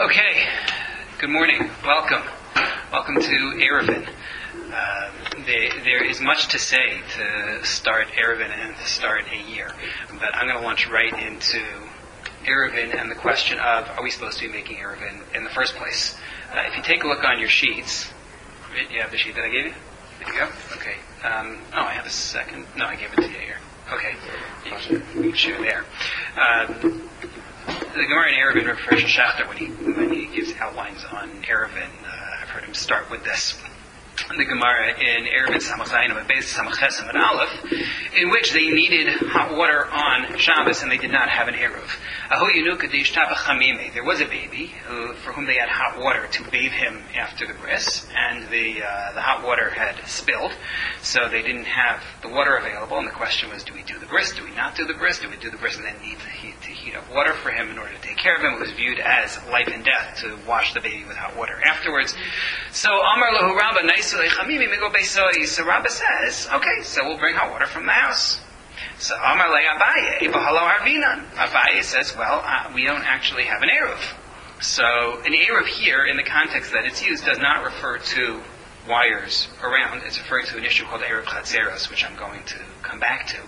Okay, good morning. Welcome to Eruvin. There is much to say to start Eruvin and to start a year, but I'm going to launch right into Eruvin and the question of, are we supposed to be making Eruvin in the first place? If you take a look on your sheets, you have the sheet that I gave you? There you go? Okay. I have a second. No, I gave it to you here. Okay. You can show there. The Gemara in Eruvin refers to Shachter when he gives outlines on Eruvin. I've heard him start with this. The Gemara in Eruvin Samach Zayin and Beis Samach Chesem and Aleph, in which they needed hot water on Shabbos and they did not have an Eruv. There was a baby for whom they had hot water to bathe him after the bris, and the hot water had spilled, so they didn't have the water available. And the question was, do we do the bris? Do we not do the bris? Do we do the bris and then need to heat up water for him in order to take care of him? It was viewed as life and death to wash the baby with hot water afterwards. So Amar Lahu Rabba Naisule Chamimi Migo Beisoi. So Rabba says, okay, so we'll bring hot water from the house. So Amar Le Abaye, Bahalo Arvinan. Abaye says, we don't actually have an Eruv. So an Eruv here, in the context that it's used, does not refer to wires around. It's referring to an issue called Eruv Chatzeros, which I'm going to come back to.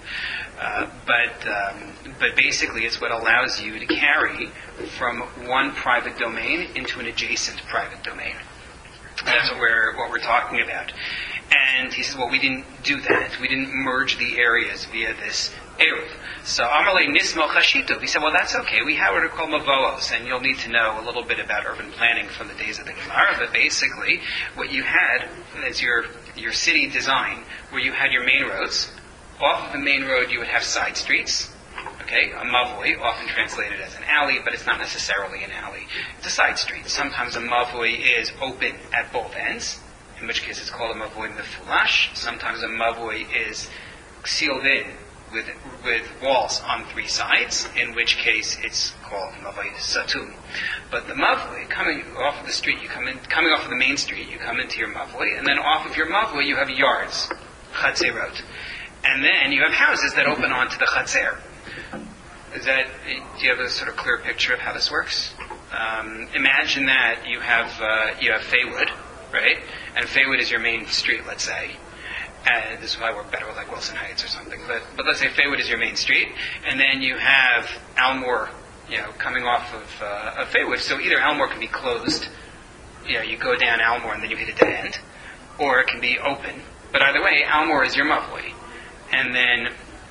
But basically it's what allows you to carry from one private domain into an adjacent private domain. That's what we're talking about. And he says, we didn't do that. We didn't merge the areas via this Eruv. So Amalei Nismo Chashitov. He said, that's okay. We have what are called Mavoos, and you'll need to know a little bit about urban planning from the days of the Gemara. But basically, what you had is your city design, where you had your main roads. Off of the main road, you would have side streets. Okay, a mavoi, often translated as an alley, but it's not necessarily an alley. It's a side street. Sometimes a mavoi is open at both ends, in which case it's called a mavoi mefulash. Sometimes a mavoi is sealed in with walls on three sides, in which case it's called mavoi satum. But the mavoi, coming off of the street, coming off of the main street, you come into your mavoi, and then off of your mavoi you have yards, chatzerot. And then you have houses that open onto the chatzer. Do you have a sort of clear picture of how this works? Imagine that you have Faywood, right? And Faywood is your main street, let's say. And this is why I work better with like Wilson Heights or something. But let's say Faywood is your main street, and then you have Almore, coming off of Faywood. So either Almore can be closed, you go down Almore and then you hit a dead end, or it can be open. But either way, Almore is your mavoi. And then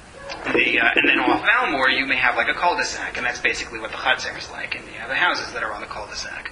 off of Almore, you may have like a cul-de-sac, and that's basically what the Chatzer is like, and you have the houses that are on the cul-de-sac.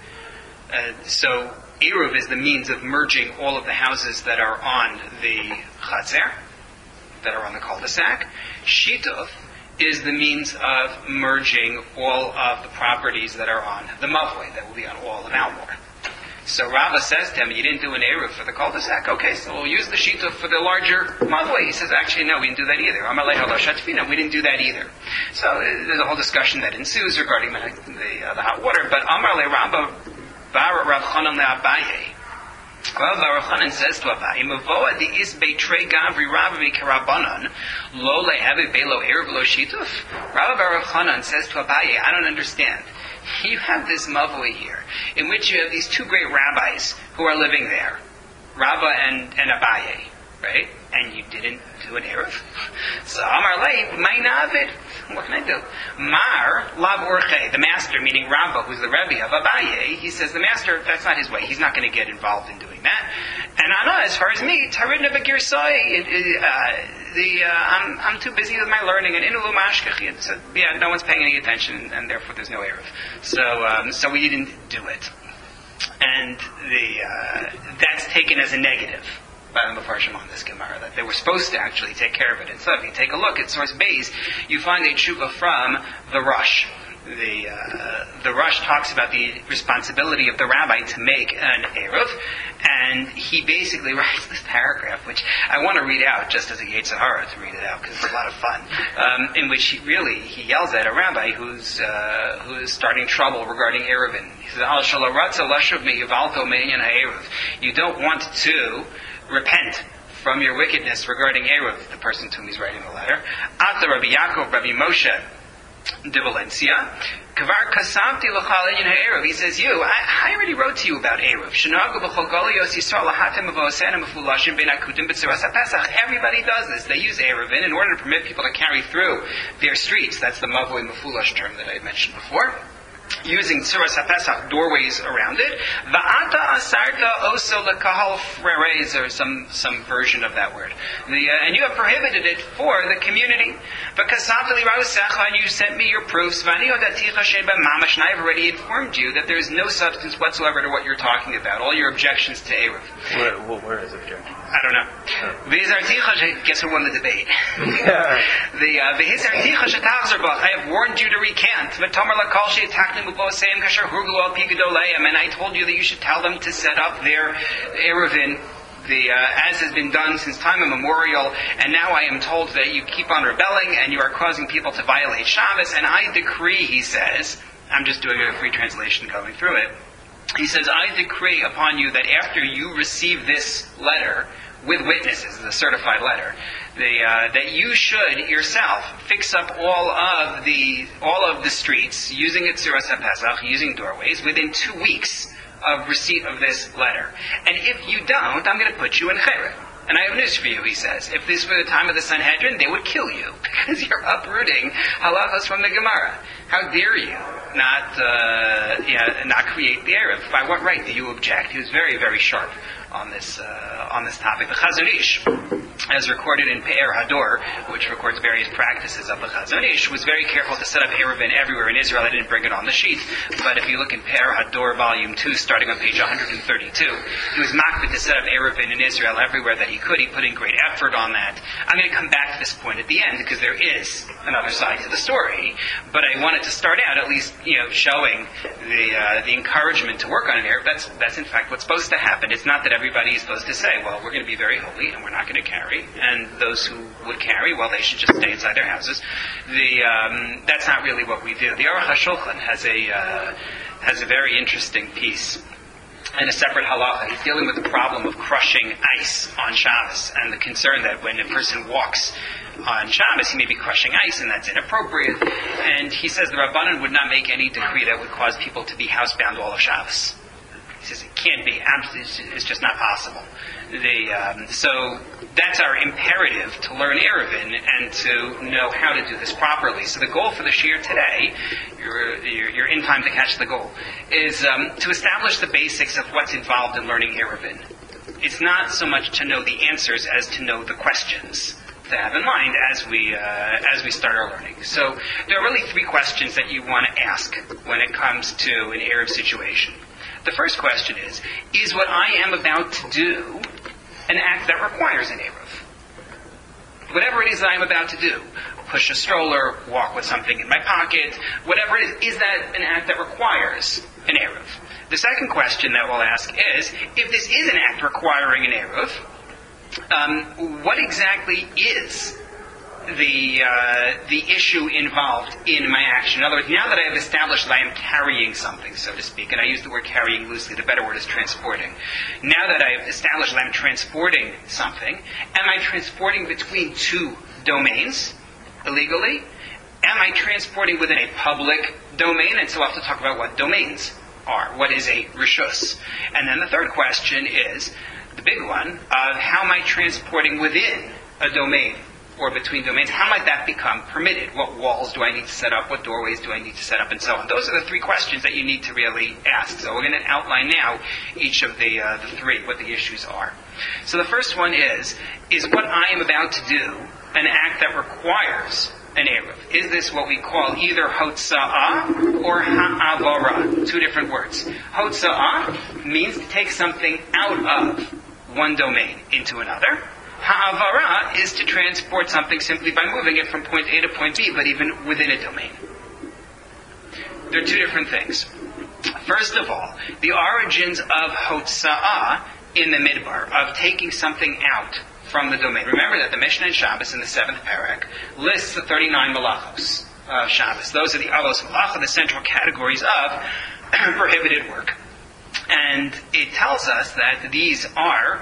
So Eruv is the means of merging all of the houses that are on the Chatzer, that are on the cul-de-sac. Shitov is the means of merging all of the properties that are on the Mavoi, that will be on all of Almore. So Rava says to him, you didn't do an Eruv for the cul-de-sac? Okay, so we'll use the Shita for the larger Mavoi. He says, actually, no, we didn't do that either. Amalei Halo Shatfina, we didn't do that either. So there's a whole discussion that ensues regarding the hot water. But Amalei Rava, Bara Rav Chanan le'Abaye. Well, Rav Chanan says to Abaye, Mavoa di is beitrei gavri Rava mikarabanan, lo le'ave belo Eruv lo Shituf. Rav Chanan says to Abaye, I don't understand. You have this mavoi here, in which you have these two great rabbis who are living there, Rabba and Abaye, right? And you didn't do an Eruv? So Amar Lei, Mainavid, what can I do? Mar Lav Orche, the master, meaning Rabba, who's the Rebbe of Abaye, he says the master, that's not his way. He's not going to get involved in doing that. And Anna, as far as me, Taridna Begirsoi, I'm too busy with my learning, and Inulu Mashkach, so no one's paying any attention, and therefore there's no Eruv. So we didn't do it. And that's taken as a negative by the Mefarshim on this Gemara, that they were supposed to actually take care of it. And so if you take a look at source Beis, you find a tshuva from the Rush. The Rush talks about the responsibility of the rabbi to make an Eruv, and he basically writes this paragraph, which I want to read out just as a Yetzer Hara to read it out, because it's a lot of fun, in which he yells at a rabbi who's starting trouble regarding Eruvin. He says, Al shalaratza lashuv me'yivalto me'inyan ha'eruv. You don't want to repent from your wickedness regarding Eruv, the person to whom he's writing the letter. Ata Rabbi Yaakov, Rabbi Moshe de Valencia, Kavar kasamti l'chal inyan ha'eruv. He says, I already wrote to you about Eruv. Shenagu b'chol golios Yisrael lahatem v'osenim v'fulashim ben akutim b'tzuras ha'pesach. Everybody does this. They use Eruvin in order to permit people to carry through their streets. That's the mavoi mefulash term that I had mentioned before. Using tzuras ha'pesach, doorways around it. Va'ata asarta oso lekahal freres, or some version of that word. And you have prohibited it for the community. And you sent me your proofs. And I've already informed you that there is no substance whatsoever to what you're talking about. All your objections to Eruv. Where is objection? I don't know. Guess who won the debate? I have warned you to recant. And I told you that you should tell them to set up their Eruvin, as has been done since time immemorial, and now I am told that you keep on rebelling and you are causing people to violate Shabbos, and I decree, he says, I'm just doing a free translation going through it, he says, I decree upon you that after you receive this letter, with witnesses, the certified letter, that you should yourself fix up all of the streets using it Tzuras HaPesach, using doorways, within 2 weeks of receipt of this letter. And if you don't, I'm going to put you in Cheret. And I have news for you, he says. If this were the time of the Sanhedrin, they would kill you, because you're uprooting halachos from the Gemara. How dare you not create the Eruv? By what right do you object? He was very, very sharp on this topic. The Chazon Ish, as recorded in Pe'er Hador, which records various practices of the Chazon Ish, was very careful to set up Eruvin everywhere in Israel. I didn't bring it on the sheet, but if you look in Pe'er Hador, volume 2, starting on page 132, he was makbid to set up Eruvin in Israel everywhere that he could. He put in great effort on that. I'm going to come back to this point at the end, because there is another side to the story, but I wanted to start out at least, showing the encouragement to work on an Eruv. That's in fact what's supposed to happen. It's not that everybody is supposed to say, well, we're going to be very holy and we're not going to carry, and those who would carry, well, they should just stay inside their houses. That's not really what we do. The Aruch HaShulchan has a very interesting piece and a separate halacha. He's dealing with the problem of crushing ice on Shabbos, and the concern that when a person walks on Shabbos, he may be crushing ice, and that's inappropriate. And he says the Rabbanan would not make any decree that would cause people to be housebound all of Shabbos. He says it can't be. It's just not possible. So that's our imperative, to learn Eruvin and to know how to do this properly. So the goal for the shiur today, you're in time to catch the goal, is to establish the basics of what's involved in learning Eruvin. It's not so much to know the answers as to know the questions to have in mind as we start our learning. So there are really 3 questions that you want to ask when it comes to an Eruv situation. The first question is what I am about to do an act that requires an Eruv? Whatever it is that I am about to do, push a stroller, walk with something in my pocket, whatever it is that an act that requires an Eruv? The second question that we'll ask is, if this is an act requiring an Eruv, what exactly is the issue involved in my action? In other words, now that I have established that I am carrying something, so to speak, and I use the word carrying loosely, the better word is transporting. Now that I have established that I'm transporting something, am I transporting between 2 domains illegally? Am I transporting within a public domain? And so I'll have to talk about what domains are. What is a rishus? And then the third question is the big one of how am I transporting within a domain or between domains? How might that become permitted? What walls do I need to set up? What doorways do I need to set up? And so on. Those are the 3 questions that you need to really ask. So we're going to outline now each of the 3, what the issues are. So the first one is what I am about to do an act that requires an Eruv? Is this what we call either hotza'ah or ha'avara? 2 different words. Hotza'ah means to take something out of one domain into another. Ha'avara is to transport something simply by moving it from point A to point B, but even within a domain. There are 2 different things. First of all, the origins of hotza'ah in the Midbar, of taking something out from the domain. Remember that the Mishnah in Shabbos in the 7th parak lists the 39 malachos of Shabbos. Those are the avos malacha, the central categories of prohibited work. And it tells us that these are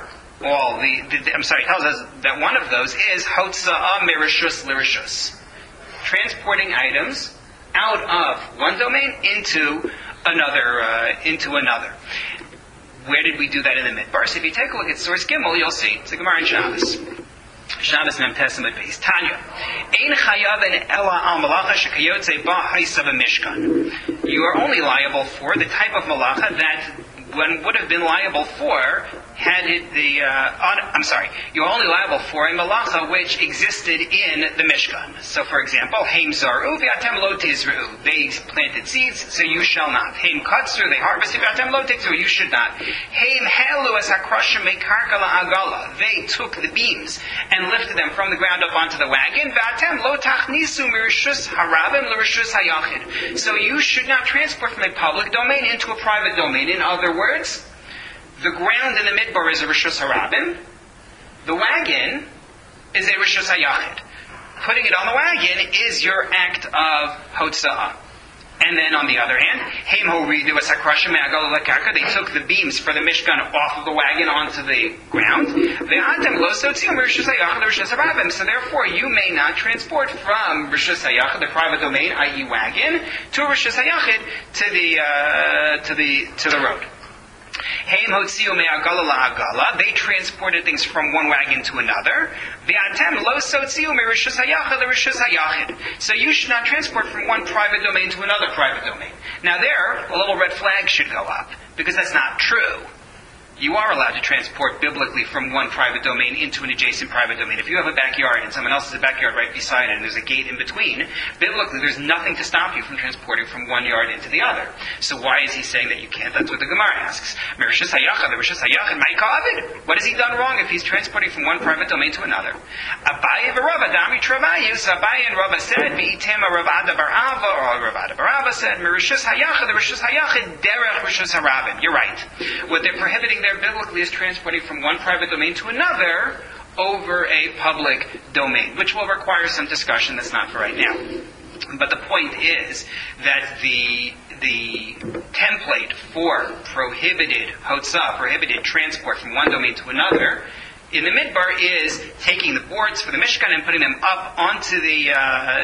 it tells us that one of those is hotza'ah mirishus lirishus, transporting items out of one domain into another. Where did we do that in the Midbar? So if you take a look at source Gimel, you'll see it's the Gemara in Shabbos. Shabbos Mem Tesem at base. Tanya. Ein chayaven ela al malacha shekayotze ba haisa v'mishkan. You are only liable for the type of malacha that one would have been liable for had it you're only liable for a malacha which existed in the Mishkan. So, for example, Haim zaru v'atem lo tizru. They planted seeds, so you shall not. Haim katzru, they harvested v'atem lo tizru, you should not. Haim helu as hakrashim mekarka la'agala. They took the beams and lifted them from the ground up onto the wagon. V'atem lo tachnisu mirishus harabim l'rishus hayachid. So you should not transport from a public domain into a private domain. In other words, the ground in the Midbar is a Rishus Harabim. The wagon is a Rishus Hayachid. Putting it on the wagon is your act of Hotza'ah. And then on the other hand, Haim Horidu as Hakrashim Me'agal Lekaka, they took the beams for the Mishkan off of the wagon onto the ground. Ve'atem lo sotzium Rishus Hayachid Rishus Harabim. So therefore, you may not transport from Rishus Hayachid, the private domain, i.e. wagon, to Rishus Hayachid to the road. They transported things from one wagon to another. So you should not transport from one private domain to another private domain. Now there, a little red flag should go up, because that's not true. You are allowed to transport biblically from one private domain into an adjacent private domain. If you have a backyard and someone else has a backyard right beside it and there's a gate in between, biblically there's nothing to stop you from transporting from one yard into the other. So why is he saying that you can't? That's what the Gemara asks. What has he done wrong if he's transporting from one private domain to another? Abaye v'Rava dami travayu. So Abaye and Rava said, v'itema Ravada bar Ava, or Ravada bar Ava said, Merishus hayachid, the Rishus hayachid, derech Rishus harabim. You're right. What they're prohibiting there biblically is transporting from one private domain to another over a public domain, which will require some discussion that's not for right now. But the point is that the template for prohibited hotzah, prohibited transport from one domain to another, in the Midbar is taking the boards for the Mishkan and putting them up onto the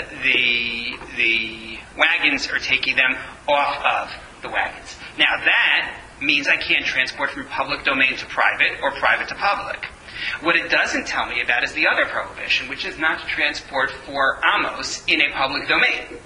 wagons, or taking them off of the wagons. Now that means I can't transport from public domain to private or private to public. What it doesn't tell me about is the other prohibition, which is not to transport for amos in a public domain.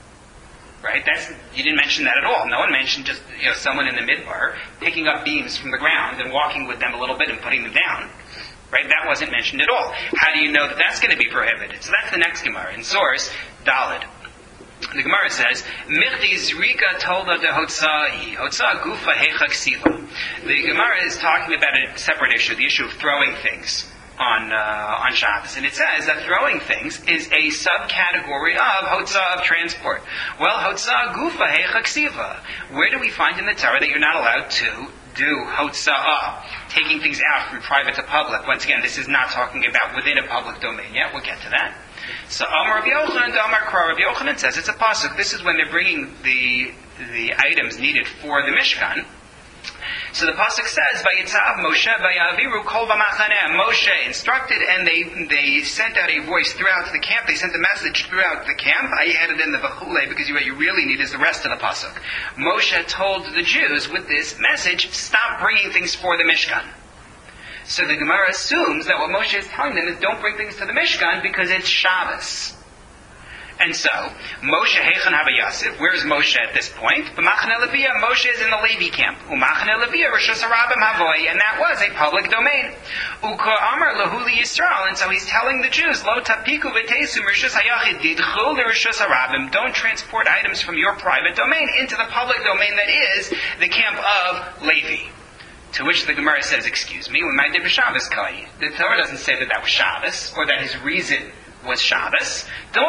Right? You didn't mention that at all. No one mentioned just someone in the Midbar picking up beams from the ground and walking with them a little bit and putting them down. Right? That wasn't mentioned at all. How do you know that that's going to be prohibited? So that's the next Gemara. In source, Daled. The Gemara says, Michti Zrika Tolda de Hotzahi, Hotzah Gufa Hecha Ksiva. The Gemara is talking about a separate issue, the issue of throwing things on Shabbos. And it says that throwing things is a subcategory of Hotzah, of transport. Well, Hotzah Gufa Hecha Ksiva. Where do we find in the Torah that you're not allowed to do Hotzah, taking things out from private to public? Once again, this is not talking about within a public domain yet. We'll get to that. So Amar Rabbi Yochanan to Amar Kra. Rabbi Yochanan says it's a pasuk. This is when they're bringing the items needed for the Mishkan. So the pasuk says, "Vayitzav Moshe vayaviru kol v'machaneh." Moshe instructed, and they sent out a voice throughout the camp. They sent a message throughout the camp. I added in the v'chule because what you really need is the rest of the pasuk. Moshe told the Jews with this message, "Stop bringing things for the Mishkan." So the Gemara assumes that what Moshe is telling them is don't bring things to the Mishkan because it's Shabbos. And so, Moshe Heichan Havayasiv, where's Moshe at this point? B'machane Leviyah, Moshe is in the Levi camp. U'machane Leviyah, Rishus Harabim Havoy, and that was a public domain. U'ka Amar Lahuli Yisrael, and so he's telling the Jews, Lo tapiku v'tesu Rishus Hayachid didchu Rishus Harabim, don't transport items from your private domain into the public domain that is the camp of Levi. To which the Gemara says, excuse me, when my did Shabbos kai. The Torah doesn't say that was Shabbos, or that his reason was Shabbos.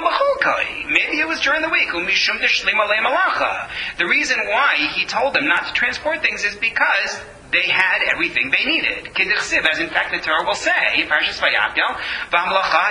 Maybe it was during the week. The reason why he told them not to transport things is because they had everything they needed. As in fact the Torah will say, Parshas Vayakhel,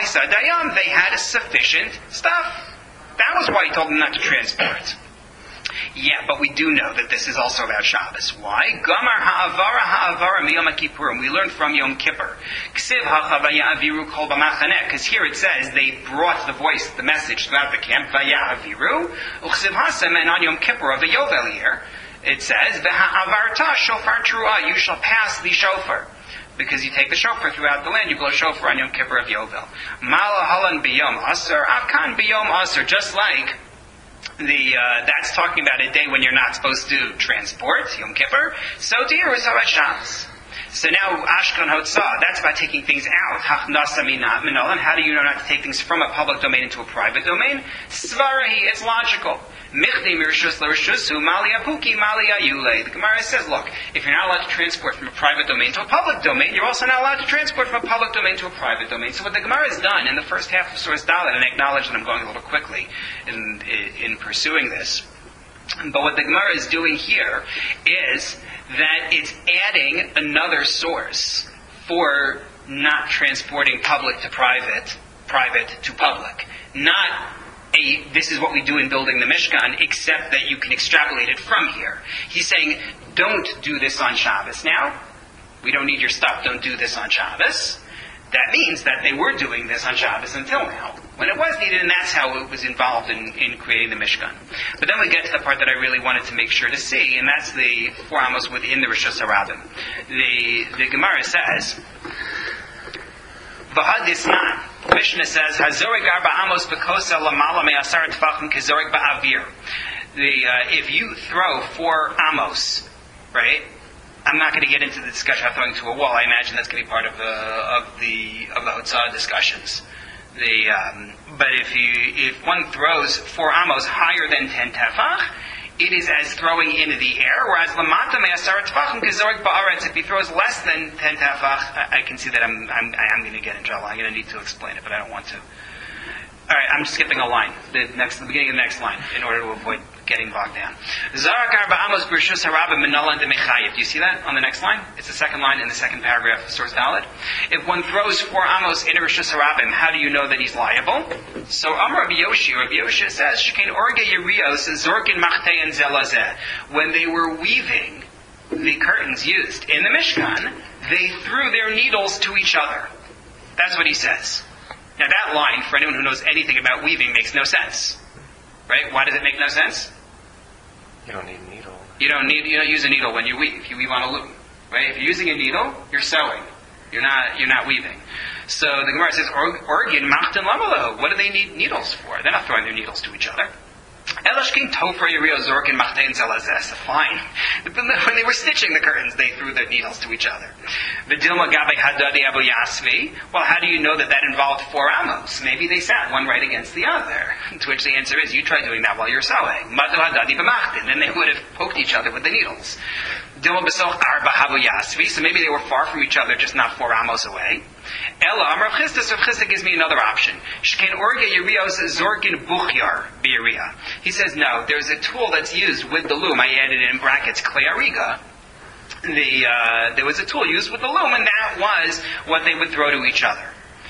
they had sufficient stuff. That was why he told them not to transport. Yeah, but we do know that this is also about Shabbos. Why? Gamar ha'avara miyom kippurim. We learned from Yom Kippur. Ksiv ha'chavaya aviru kol b'machaneh. Because here it says they brought the voice, the message throughout the camp. Vaya aviru. U'ksiv hasem, and on Yom Kippur of the Yovel year, it says, V'ha'avarta shofar truah. You shall pass the shofar. Because you take the shofar throughout the land, you blow shofar on Yom Kippur of Yovel. Mala halan b'yom asar, akan b'yom asar. Just like that's talking about a day when you're not supposed to transport, Yom Kippur. So to here is about Shabbos. So now Ashkan Hotzah, that's about taking things out. Hachnasa minolan. How do you know not to take things from a public domain into a private domain? Svarahi, it's logical. Michdi mirshus l'rishusu malia puki malia yule. The Gemara says, look, if you're not allowed to transport from a private domain to a public domain, you're also not allowed to transport from a public domain to a private domain. So what the Gemara has done in the first half of Surah Dalet, and I acknowledge that I'm going a little quickly in pursuing this, but what the Gemara is doing here is that it's adding another source for not transporting public to private, private to public. Not this is what we do in building the Mishkan, except that you can extrapolate it from here. He's saying, don't do this on Shabbos now. We don't need your stuff, don't do this on Shabbos. That means that they were doing this on Shabbos until now, when it was needed, and that's how it was involved in creating the Mishkan. But then we get to the part that I really wanted to make sure to see, and that's the 4 amos within the Rishus HaRabim. The Gemara says, V'hadisnan. The Mishnah says, Hazorig arba amos b'kosa lamala me'asar tefachim kizorig ba'avir. If you throw 4 amos, right? I'm not going to get into the discussion of throwing to a wall. I imagine that's going to be part of the Hotzah discussions. But if one throws 4 amos higher than 10 tefach, it is as throwing into the air. Whereas lamata me'asar tefachim kizorig ba'aretz. If he throws less than 10 tefach, I can see that I am going to get in trouble. I'm going to need to explain it, but I don't want to. All right, I'm skipping a line. The beginning of the next line, in order to avoid getting bogged down. Zarak arba amos b'rishus harabim minolan demechayev. Do you see that on the next line? It's the second line in the second paragraph of Surah Dalet. If one throws 4 amos in a rishus harabim, how do you know that he's liable? So Amar Rabbi Yoshi says, Shkein orge yerios zorkin machtein zelazeh. When they were weaving the curtains used in the Mishkan, they threw their needles to each other. That's what he says. Now that line, for anyone who knows anything about weaving, makes no sense. Right? Why does it make no sense? You don't need a needle. You don't use a needle when you weave. You weave on a loom. Right? If you're using a needle, you're sewing. You're not weaving. So the Gemara says, Orgin machten lamalo. What do they need needles for? They're not throwing their needles to each other. Elashkin tofer yerio zorkin machtein zelazes. Fine. When they were stitching the curtains, they threw their needles to each other. V'dilma gabe hadadi abu yasvi. Well, how do you know that involved 4 amos? Maybe they sat one right against the other. To which the answer is, you try doing that while you're sewing. Madu hadadi b'machtin. Then they would have poked each other with the needles. Dilma b'soch arba habu yasvi. So maybe they were far from each other, just not 4 amos away. Ella Amar Chisda. So Chisda gives me another option. Shkein orge yerios zorkin buchyar b'yeria. He says, no, there's a tool that's used with the loom. I added in brackets, clay ariga. There was a tool used with the loom, and that was what they would throw to each other.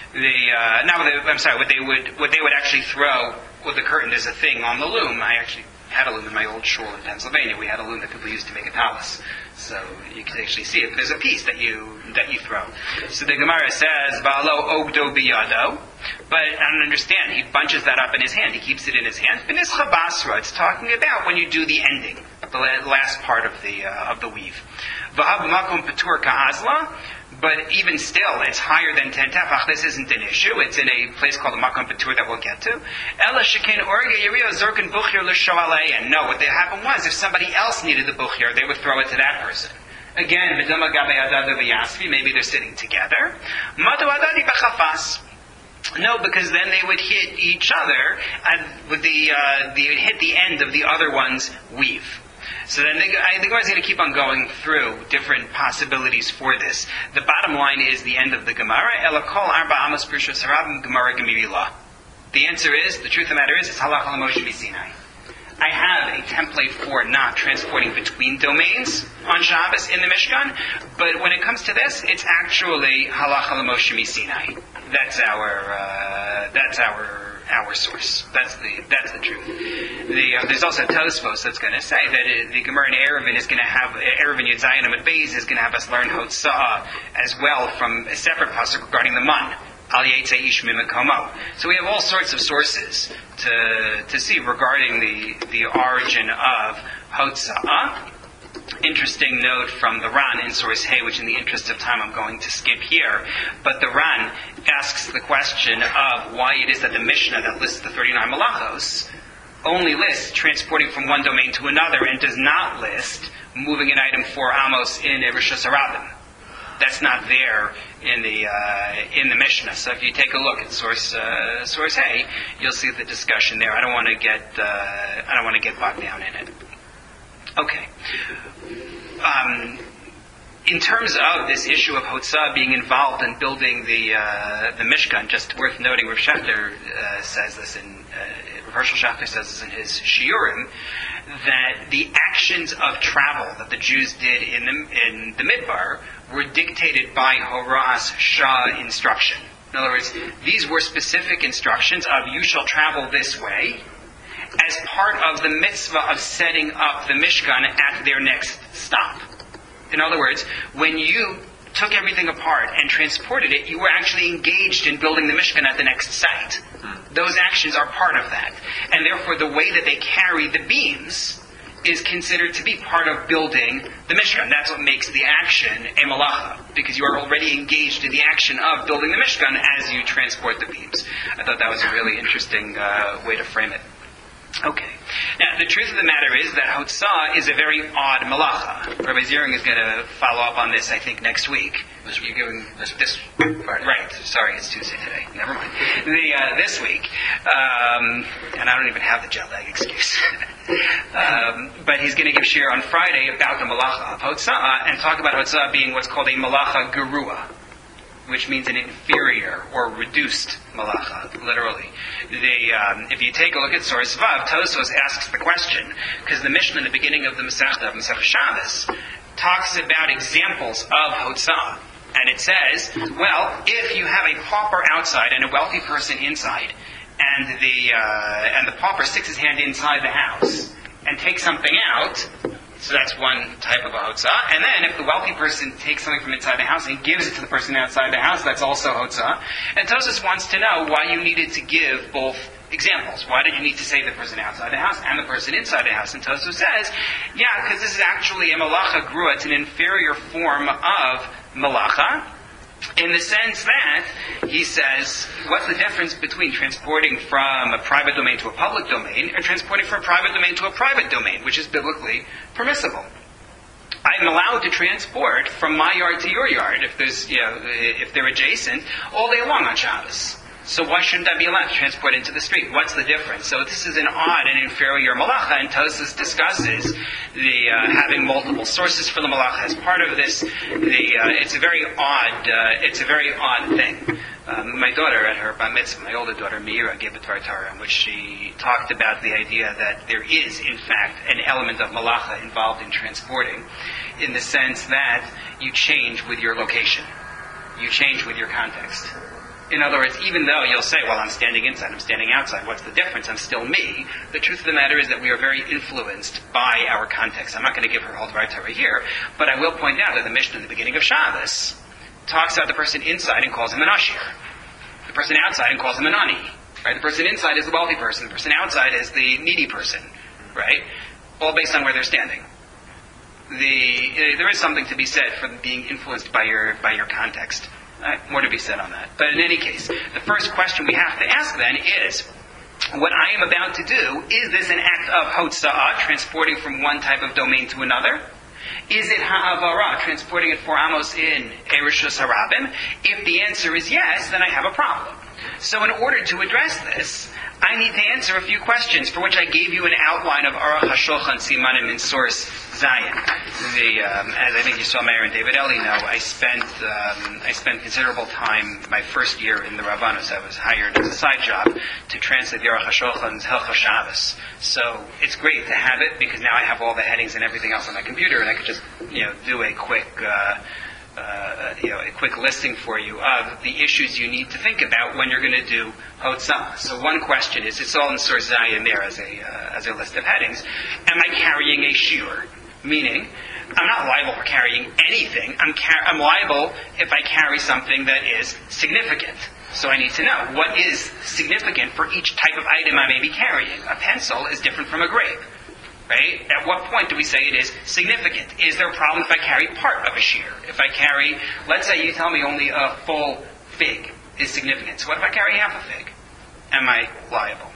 What they would actually throw with the curtain is a thing on the loom. I actually had a loom in my old shul in Pennsylvania. We had a loom that people used to make a palace. So you can actually see it. There's a piece that you throw. So the Gemara says, Va'alo ogdo biyado. But I don't understand. He bunches that up in his hand. He keeps it in his hand. B'nischa basra. It's talking about when you do the ending, the last part of the weave. V'hab makom petur ka'azla. But even still, it's higher than 10 tefach. This isn't an issue. It's in a place called the Makom Petur that we'll get to. Ela shekain orge yeriyo zorkin buchir l'shoalei. And no, what happened was, if somebody else needed the buchir, they would throw it to that person. Again, v'dama gabe adada v'yasvi. Maybe they're sitting together. Madu adadi b'chafas. No, because then they would hit each other, and they would hit the end of the other one's weave. So then the Gemara is going to keep on going through different possibilities for this. The bottom line is the end of the Gemara. Elakol arba amos b'rishus harabim Gemara gemirilah. The answer is, the truth of the matter is, it's halacha l'Moshe Sinai. I have a template for not transporting between domains on Shabbos in the Mishkan, but when it comes to this, it's actually halacha l'Moshe Sinai. That's our our source. That's the truth. There's also Tosfos that's going to say that the Gemara in Eruvin is going to have Eruvin Yud Zayin Amud Beis is going to have us learn Hotzah as well from a separate pasuk regarding the man. Al Yetze Ish Mimakomo. So we have all sorts of sources to see regarding the origin of Hotzah. Interesting note from the Ran in source Hay, which in the interest of time I'm going to skip here. But the Ran asks the question of why it is that the Mishnah that lists the 39 malachos only lists transporting from one domain to another and does not list moving an item 4 amos in a Rishus Harabim. That's not there in the Mishnah. So if you take a look at source Hay, you'll see the discussion there. I don't want to get bogged down in it. Okay. In terms of this issue of Hotzah being involved in building the Mishkan, just worth noting, Rav Shechter says this Rav Hershel Schachter says this in his Shiurim, that the actions of travel that the Jews did in the Midbar were dictated by Horas Shah instruction. In other words, these were specific instructions of you shall travel this way, as part of the mitzvah of setting up the Mishkan at their next stop. In other words, when you took everything apart and transported it, you were actually engaged in building the Mishkan at the next site. Those actions are part of that. And therefore, the way that they carry the beams is considered to be part of building the Mishkan. That's what makes the action a malacha, because you are already engaged in the action of building the Mishkan as you transport the beams. I thought that was a really interesting way to frame it. Okay. Now, the truth of the matter is that Hotzah is a very odd malacha. Rabbi Ziering is going to follow up on this, I think, next week. You're giving this Friday. Right. Sorry, it's Tuesday today. Never mind. This week. And I don't even have the jet lag excuse. But he's going to give shir on Friday about the malacha of Hotzah and talk about Hotzah being what's called a malacha gerua, which means an inferior or reduced malacha, literally. If you take a look at source Vav, Tosfos asks the question, because the Mishnah in the beginning of the Masechta of Masechta Shabbos talks about examples of Hotzah. And it says, well, if you have a pauper outside and a wealthy person inside, and the pauper sticks his hand inside the house and takes something out, so that's one type of a hotzah. And then if the wealthy person takes something from inside the house and gives it to the person outside the house, that's also hotzah. And Tosfos wants to know why you needed to give both examples. Why did you need to say the person outside the house and the person inside the house? And Tosfos says, yeah, because this is actually a malacha grua. It's an inferior form of malacha, in the sense that, he says, what's the difference between transporting from a private domain to a public domain and transporting from a private domain to a private domain, which is biblically permissible? I'm allowed to transport from my yard to your yard if they're adjacent all day long on Shabbos. So why shouldn't I be allowed to transport into the street? What's the difference? So this is an odd and inferior malacha, and Tosfos discusses the having multiple sources for the malacha as part of this. It's a very odd thing. My daughter at her bar mitzvah, my older daughter Meira, gave a Torah in which she talked about the idea that there is, in fact, an element of malacha involved in transporting, in the sense that you change with your location, you change with your context. In other words, even though you'll say, well, I'm standing inside, I'm standing outside, what's the difference? I'm still me. The truth of the matter is that we are very influenced by our context. I'm not going to give her whole Torah here, but I will point out that the Mishnah in the beginning of Shabbos talks about the person inside and calls him an Ashir. The person outside and calls him an Ani. Right? The person inside is the wealthy person. The person outside is the needy person. Right? All based on where they're standing. There is something to be said for being influenced by your context. More to be said on that. But in any case, the first question we have to ask then is, what I am about to do, is this an act of hotza'ah, transporting from one type of domain to another? Is it ha'avara, transporting it 4 amos in Rishus Harabim? If the answer is yes, then I have a problem. So in order to address this, I need to answer a few questions, for which I gave you an outline of Aruch HaShulchan Simanim in source Zion. As I think you saw Meir and David Eli know, I spent considerable time my first year in the Ravanos. I was hired as a side job to translate the Aruch HaShulchan's Hilchos Shabbos. So it's great to have it, because now I have all the headings and everything else on my computer, and I could just do a quick a quick listing for you of the issues you need to think about when you're going to do Hotzah. So one question is, it's all in Source Zayin there as a list of headings. Am I carrying a shiur? Meaning, I'm not liable for carrying anything. I'm liable if I carry something that is significant. So I need to know what is significant for each type of item I may be carrying. A pencil is different from a grape. Right? At what point do we say it is significant? Is there a problem if I carry part of a shear? If I carry, let's say you tell me only a full fig is significant. So what if I carry half a fig? Am I liable?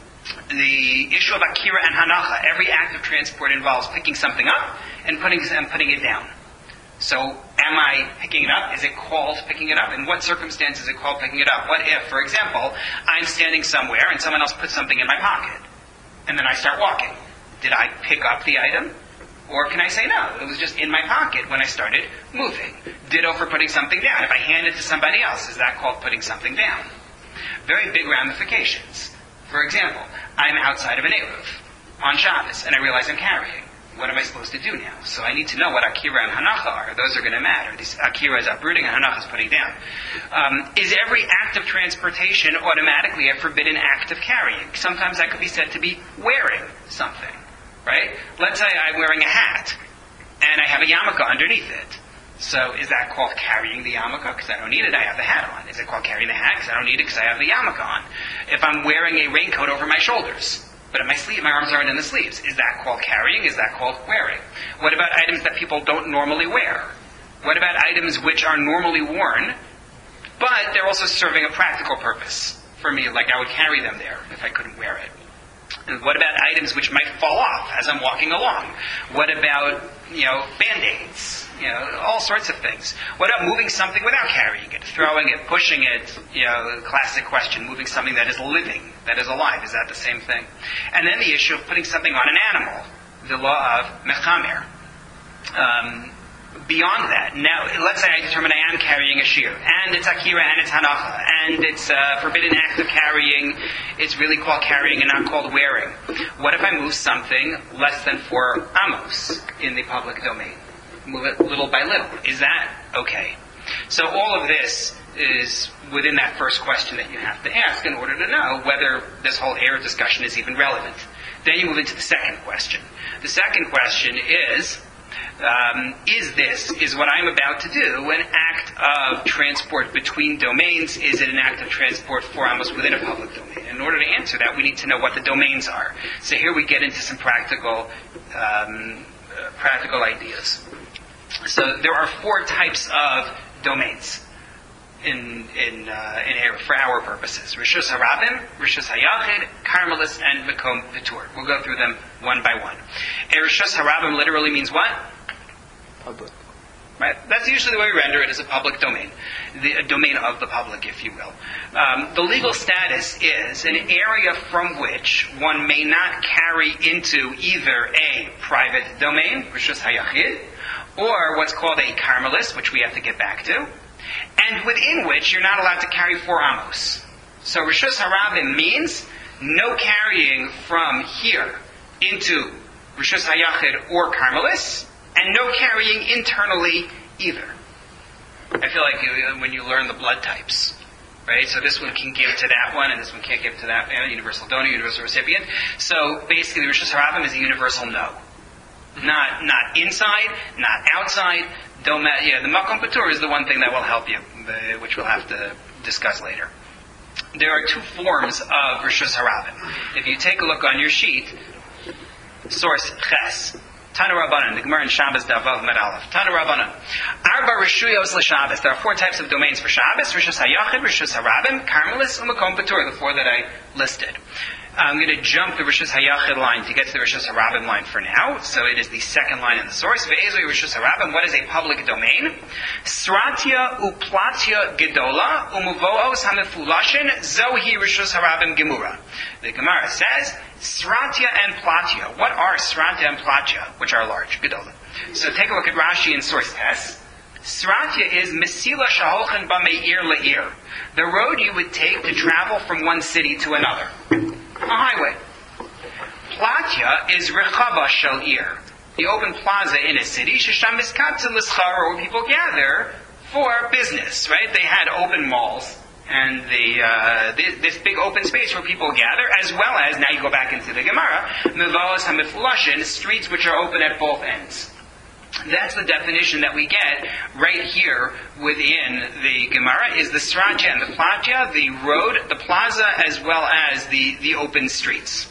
The issue of akira and hanacha, every act of transport involves picking something up and putting it down. So am I picking it up? Is it called picking it up? In what circumstances is it called picking it up? What if, for example, I'm standing somewhere and someone else puts something in my pocket and then I start walking? Did I pick up the item? Or can I say no? It was just in my pocket when I started moving. Ditto for putting something down. If I hand it to somebody else, is that called putting something down? Very big ramifications. For example, I'm outside of an Eruv on Shabbos and I realize I'm carrying. What am I supposed to do now? So I need to know what Akira and Hanacha are. Those are going to matter. These Akira is uprooting and Hanacha is putting down. Is every act of transportation automatically a forbidden act of carrying? Sometimes that could be said to be wearing something. Right? Let's say I'm wearing a hat, and I have a yarmulke underneath it. So is that called carrying the yarmulke? Because I don't need it, I have the hat on. Is it called carrying the hat? Because I don't need it, because I have the yarmulke on. If I'm wearing a raincoat over my shoulders, but in my arms aren't in the sleeves, is that called carrying? Is that called wearing? What about items that people don't normally wear? What about items which are normally worn, but they're also serving a practical purpose for me, like I would carry them there if I couldn't wear it? And what about items which might fall off as I'm walking along? What about, Band-Aids? All sorts of things. What about moving something without carrying it? Throwing it, pushing it, classic question, moving something that is living, that is alive. Is that the same thing? And then the issue of putting something on an animal. The law of mechamer. Beyond that, now, let's say I determine I am carrying a shear, and it's akira, and it's hanacha, and it's a forbidden act of carrying. It's really called carrying and not called wearing. What if I move something less than 4 amos in the public domain? Move it little by little. Is that okay? So all of this is within that first question that you have to ask in order to know whether this whole air discussion is even relevant. Then you move into the second question. The second question is what I'm about to do an act of transport between domains? Is it an act of transport for almost within a public domain? In order to answer that, we need to know what the domains are. So here we get into some practical ideas. So there are 4 types of domains in for our purposes: Rishus Harabim, Rishus Hayachid, Carmelis, and Mekom Vitur. We'll go through them one by one. Rishus Harabim literally means what? Public. Right. That's usually the way we render it, as a public domain, a domain of the public, if you will. The legal status is an area from which one may not carry into either a private domain, Rishus Hayachid, or what's called a Carmelis, which we have to get back to, and within which you're not allowed to carry 4 amos. So Rishus Harabim means no carrying from here into Rishus Hayachid or Carmelis, and no carrying internally either. I feel like when you learn the blood types, right? So this one can give to that one, and this one can't give to that. Universal donor, universal recipient. So basically, Rishus Harabim is a universal no. Not inside, not outside. The Makom Patur is the one thing that will help you, which we'll have to discuss later. There are 2 forms of Rishus Harabim. If you take a look on your sheet, source Ches, Tanu Rabbanan, the Gemara in Shabbos Davav Med Aleph. Tanu Rabbanan. Arba Rishuyos LeShabbos. There are 4 types of domains for Shabbos: Rishus Hayachid, Rishus Harabim, Carmelis, and Makom Patur, the 4 that I listed. I'm going to jump the Rishus Hayachid line to get to the Rishus Harabim line for now. So it is the second line in the source. Ve'ezoi Rishus Harabim. What is a public domain? Sratia uplatya gedola umuvoos hamefulashin zohi Rishus Harabim gemura. The Gemara says Sratia and Platya. What are Sratia and Platya, which are large, gedola? So take a look at Rashi in source test. Sratia is Mesila Shaholchen B'Meir Le'ir, the road you would take to travel from one city to another. A highway. Platya is Rechava Shel Ir, the open plaza in a city, shesham miskatzim l'schar, where people gather for business, right? They had open malls and this big open space where people gather, as well as, now you go back into the Gemara, mevaos hamifulashin, streets which are open at both ends. That's the definition that we get right here within the Gemara, is the sratya and the platya, the road, the plaza, as well as the open streets.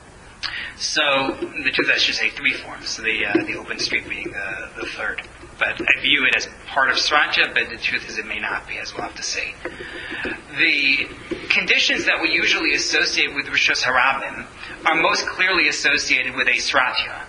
So, the truth, I should say three forms, the open street being the third. But I view it as part of sratya, but the truth is it may not be, as we'll have to see. The conditions that we usually associate with Rishus Harabim are most clearly associated with a sratya.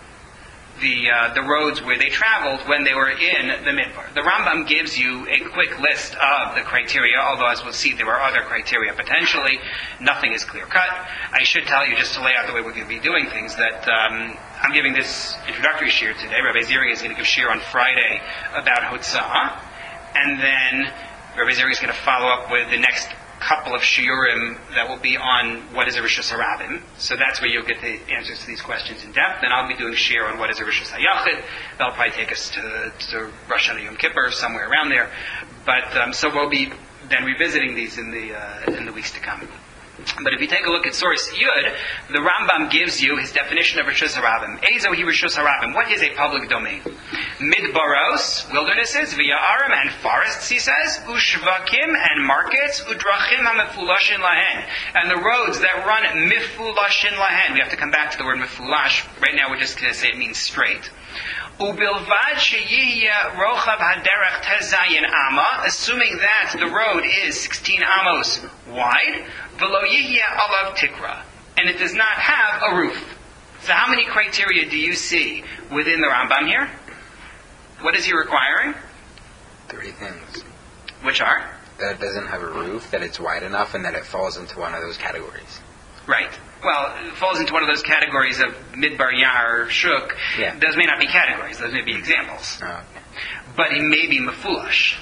The roads where they traveled when they were in the Midbar. The Rambam gives you a quick list of the criteria, although as we'll see there are other criteria potentially. Nothing is clear cut. I should tell you, just to lay out the way we're going to be doing things, that I'm giving this introductory shiur today. Rabbi Ziri is going to give shiur on Friday about Hotzah, and then Rabbi Ziri is going to follow up with the next couple of shiurim that will be on what is a Rishus Harabim. So that's where you'll get the answers to these questions in depth. And I'll be doing shiur on what is a Rishus Hayachid. That'll probably take us to Rosh Hashanah Yom Kippur, somewhere around there. But so we'll be then revisiting these in the weeks to come. But if you take a look at source Yud, the Rambam gives you his definition of Rishus Harabim. Ezo hi Rishus Harabim. What is a public domain? Midbaros, wildernesses, v'ya'arim, and forests, he says, ushvakim, and markets, udrachim ha'mefulashin lahen, and the roads that run mifulashin lahen. We have to come back to the word mifulash. Right now we're just going to say it means straight. Ubilvad sheyihya rochav haderech tezayin ama, assuming that the road is 16 amos wide, v'lo yihya alav tikra, and it does not have a roof. So how many criteria do you see within the Rambam here? What is he requiring? 3 things. Which are? That it doesn't have a roof, that it's wide enough, and that it falls into one of those categories. Right. Well, it falls into one of those categories of Midbar Yar, Shuk. Yeah. Those may not be categories. Those may be examples. Oh, okay. But he may be mefulash.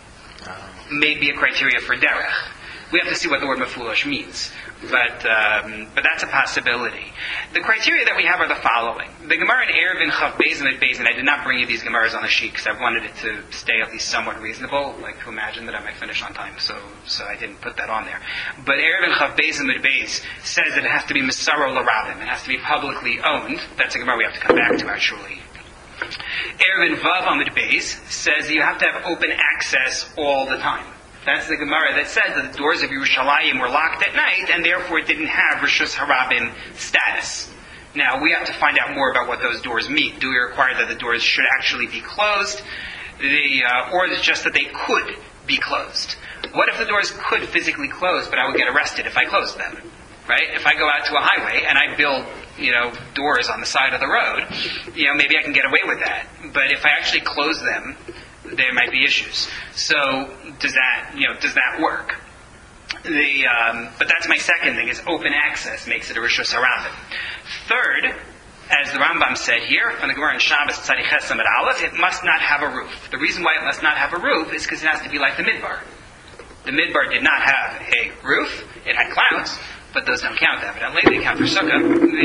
May be a criteria for derech. We have to see what the word mefulash means. But that's a possibility. The criteria that we have are the following. The Gemara in Eruvin Chav Beis and Beis, and I did not bring you these Gemaras on the sheet because I wanted it to stay at least somewhat reasonable, like to imagine that I might finish on time, so I didn't put that on there. But Eruvin Chav Beis and Beis says that it has to be Misaro L'Rabim. It has to be publicly owned. That's a Gemara we have to come back to, actually. Eruvin Vav Amud Beis says you have to have open access all the time. That's the Gemara that says that the doors of Yerushalayim were locked at night, and therefore it didn't have Rishus Harabim status. Now, we have to find out more about what those doors mean. Do we require that the doors should actually be closed, or is it just that they could be closed? What if the doors could physically close, but I would get arrested if I closed them? Right? If I go out to a highway and I build, doors on the side of the road, maybe I can get away with that. But if I actually close them, there might be issues. So does that work? But that's my second thing, is open access makes it a Rishus Harabim. Third, as the Rambam said here, from the Gemara in Shabbos Tzadi Ches Amud Aleph, it must not have a roof. The reason why it must not have a roof is because it has to be like the Midbar. The Midbar did not have a roof. It had clouds, but those don't count evidently. They count for Sukkah.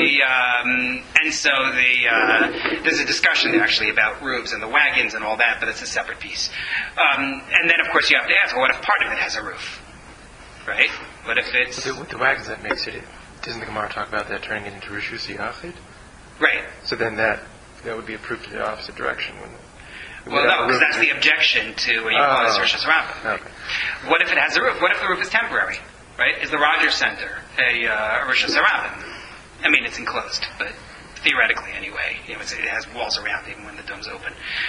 There's a discussion there actually about roofs and the wagons and all that, but it's a separate piece. And then, of course, you have to ask, well, what if part of it has a roof? Right? What if it's... With the wagons, that makes it... Doesn't the Gemara talk about that turning it into Rishus Yachid? Right. So then that would be approved to the opposite direction, wouldn't it? Well, no, because that's the objection to what you call this Rishus Harabim. Okay. What if it has a roof? What if the roof is temporary? Right? Is the Rogers Center a Rishus Harabim? I mean, it's enclosed, but theoretically anyway, it has walls around even when the dome's open.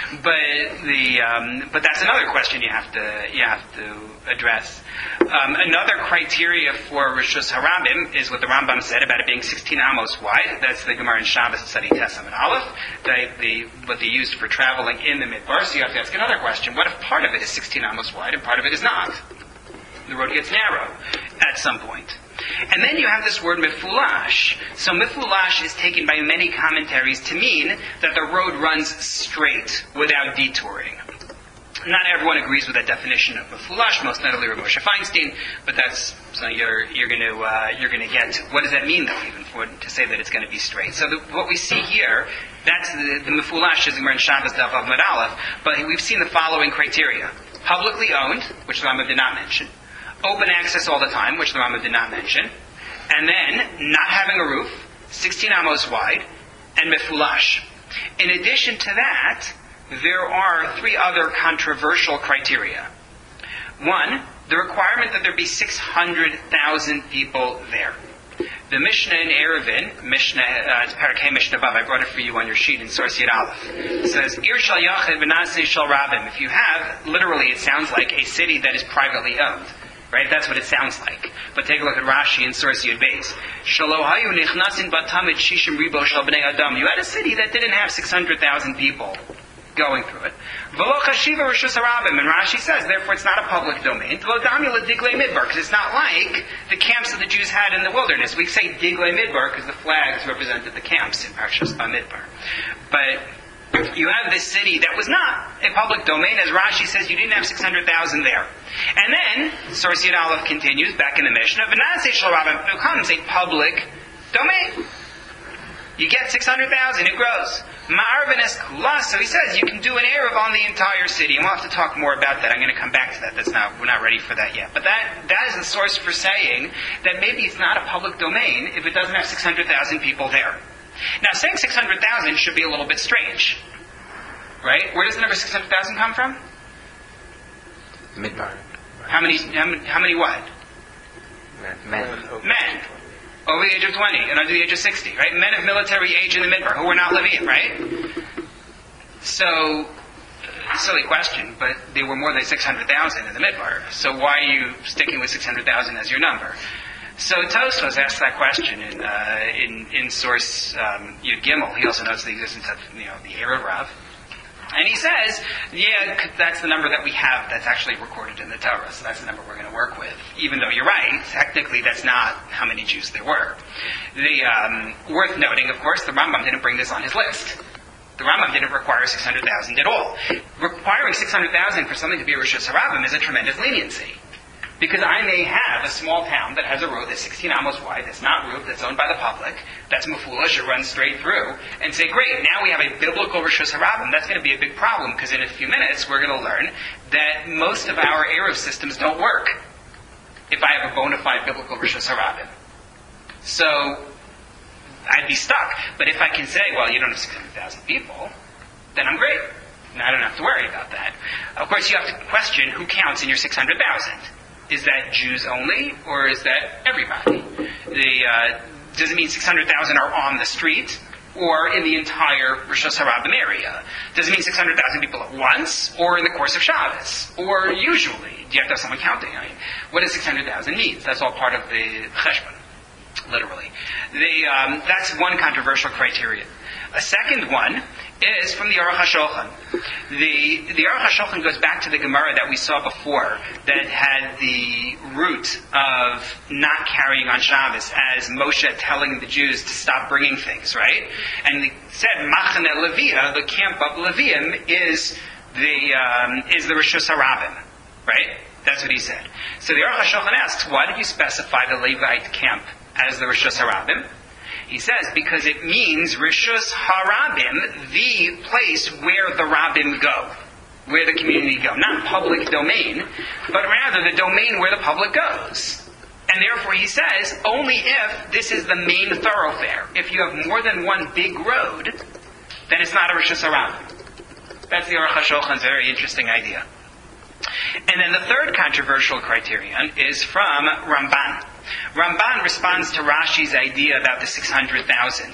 But that's another question you have to address. Another criteria for Rishus Harabim is what the Rambam said about it being 16 amos wide. That's the Gemara in Shabbos Tzadi Tes Amud Aleph. What they used for traveling in the Midbar. So you have to ask another question: what if part of it is 16 amos wide and part of it is not? The road gets narrow at some point. And then you have this word mifulash. So mifulash is taken by many commentaries to mean that the road runs straight without detouring. Not everyone agrees with that definition of mefulash, most notably Rav Moshe Feinstein, but that's something you're going to get to. What does that mean, though, even to say that it's going to be straight? So what we see here, that's the mefulash is in Shabbos Daf Amud Aleph, but we've seen the following criteria: publicly owned, which the Rambam did not mention; open access all the time, which the Rambam did not mention; and then not having a roof, 16 amos wide, and mefulash. In addition to that, there are three other controversial criteria. One, the requirement that there be 600,000 people there. The Mishnah in Eruvin, it's Parakeh Mishnah Vav, I brought it for you on your sheet in Source Yud Aleph. It says, Ir shal yachid v'naseh shal rabim. If you have, literally it sounds like a city that is privately owned. Right? That's what it sounds like. But take a look at Rashi in Source Yud Beis. Shalo hayu nichnasin batamid shishim ribo shal bnei adam. You had a city that didn't have 600,000 people going through it. V'lo chashiva rishus harabim. And Rashi says, therefore it's not a public domain. V'lo damya diglei midbar. Because it's not like the camps that the Jews had in the wilderness. We say diglei midbar because the flags represented the camps in Parshas Bamidbar. But you have this city that was not a public domain, as Rashi says, you didn't have 600,000 there. And then, Source Yud Aleph continues, back in the Mishnah, V'naseh shel rabim becomes a public domain. You get 600,000, it grows. Ma'ar v'nes kula, so he says you can do an Erev on the entire city. And we'll have to talk more about that. I'm going to come back to that. We're not ready for that yet. But that is the source for saying that maybe it's not a public domain if it doesn't have 600,000 people there. Now, saying 600,000 should be a little bit strange. Right? Where does the number 600,000 come from? Midbar. How many what? Men. Over the age of 20 and under the age of 60, right? Men of military age in the Midbar, who were not Levium, right? So, silly question, but there were more than 600,000 in the Midbar. So why are you sticking with 600,000 as your number? So Tosfos asked that question in source Yud Gimel. He also notes the existence of the Erev Rav. And he says, that's the number that we have that's actually recorded in the Torah, so that's the number we're going to work with. Even though you're right, technically that's not how many Jews there were. Worth noting, of course, the Rambam didn't bring this on his list. The Rambam didn't require 600,000 at all. Requiring 600,000 for something to be Rishus Harabim is a tremendous leniency. Because I may have a small town that has a road that's 16 amos wide, that's not roofed, that's owned by the public, that's mefulash, it runs straight through, and say, great, now we have a biblical Rishus Harabim. That's going to be a big problem, because in a few minutes we're going to learn that most of our Erev systems don't work if I have a bona fide biblical Rishus Harabim. So, I'd be stuck. But if I can say, well, you don't have 600,000 people, then I'm great. And I don't have to worry about that. Of course, you have to question who counts in your 600,000. Is that Jews only, or is that everybody? Does it mean 600,000 are on the street, or in the entire Rishus Harabim area? Does it mean 600,000 people at once, or in the course of Shabbos? Or usually? Do you have to have someone counting? What does 600,000 mean? That's all part of the cheshbon, literally. That's one controversial criterion. A second one is from the Aruch HaShulchan. The Aruch HaShulchan goes back to the Gemara that we saw before that had the root of not carrying on Shabbos as Moshe telling the Jews to stop bringing things, right? And he said, Machane Levia, the camp of Levium, is the Rishus Harabim, right? That's what he said. So the Aruch HaShulchan asks, why did you specify the Levite camp as the Rishus Harabim? He says, because it means Rishus Harabim, the place where the Rabbim go, where the community go. Not public domain, but rather the domain where the public goes. And therefore, he says, only if this is the main thoroughfare. If you have more than one big road, then it's not a Rishus Harabim. That's the Aruch HaShulchan's very interesting idea. And then the third controversial criterion is from Ramban. Ramban responds to Rashi's idea about the 600,000.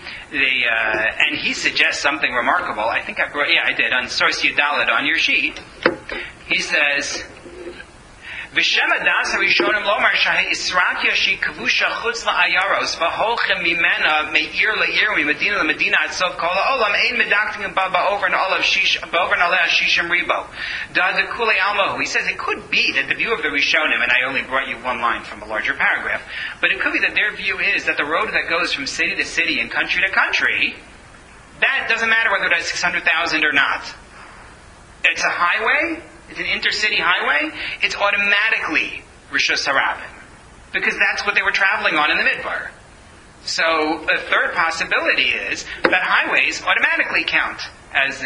And he suggests something remarkable. I think I did, on Source Yud Daled on your sheet. He says, V'shem adas harishonim lomar shahe Israkya shi kavusha chutz la'ayaros v'holchem mimena me'ir le'ir u'medina le'medina at sof kol ha'olam ein medaktim ba'over na'olav shishim ribo da kule almahu. He says it could be that the view of the Rishonim, and I only brought you one line from a larger paragraph, but it could be that their view is that the road that goes from city to city and country to country, that doesn't matter whether it has 600,000 or not. it's a highway, it's an intercity highway, it's automatically Rishus Harabim. Because that's what they were traveling on in the Midbar. So a third possibility is that highways automatically count as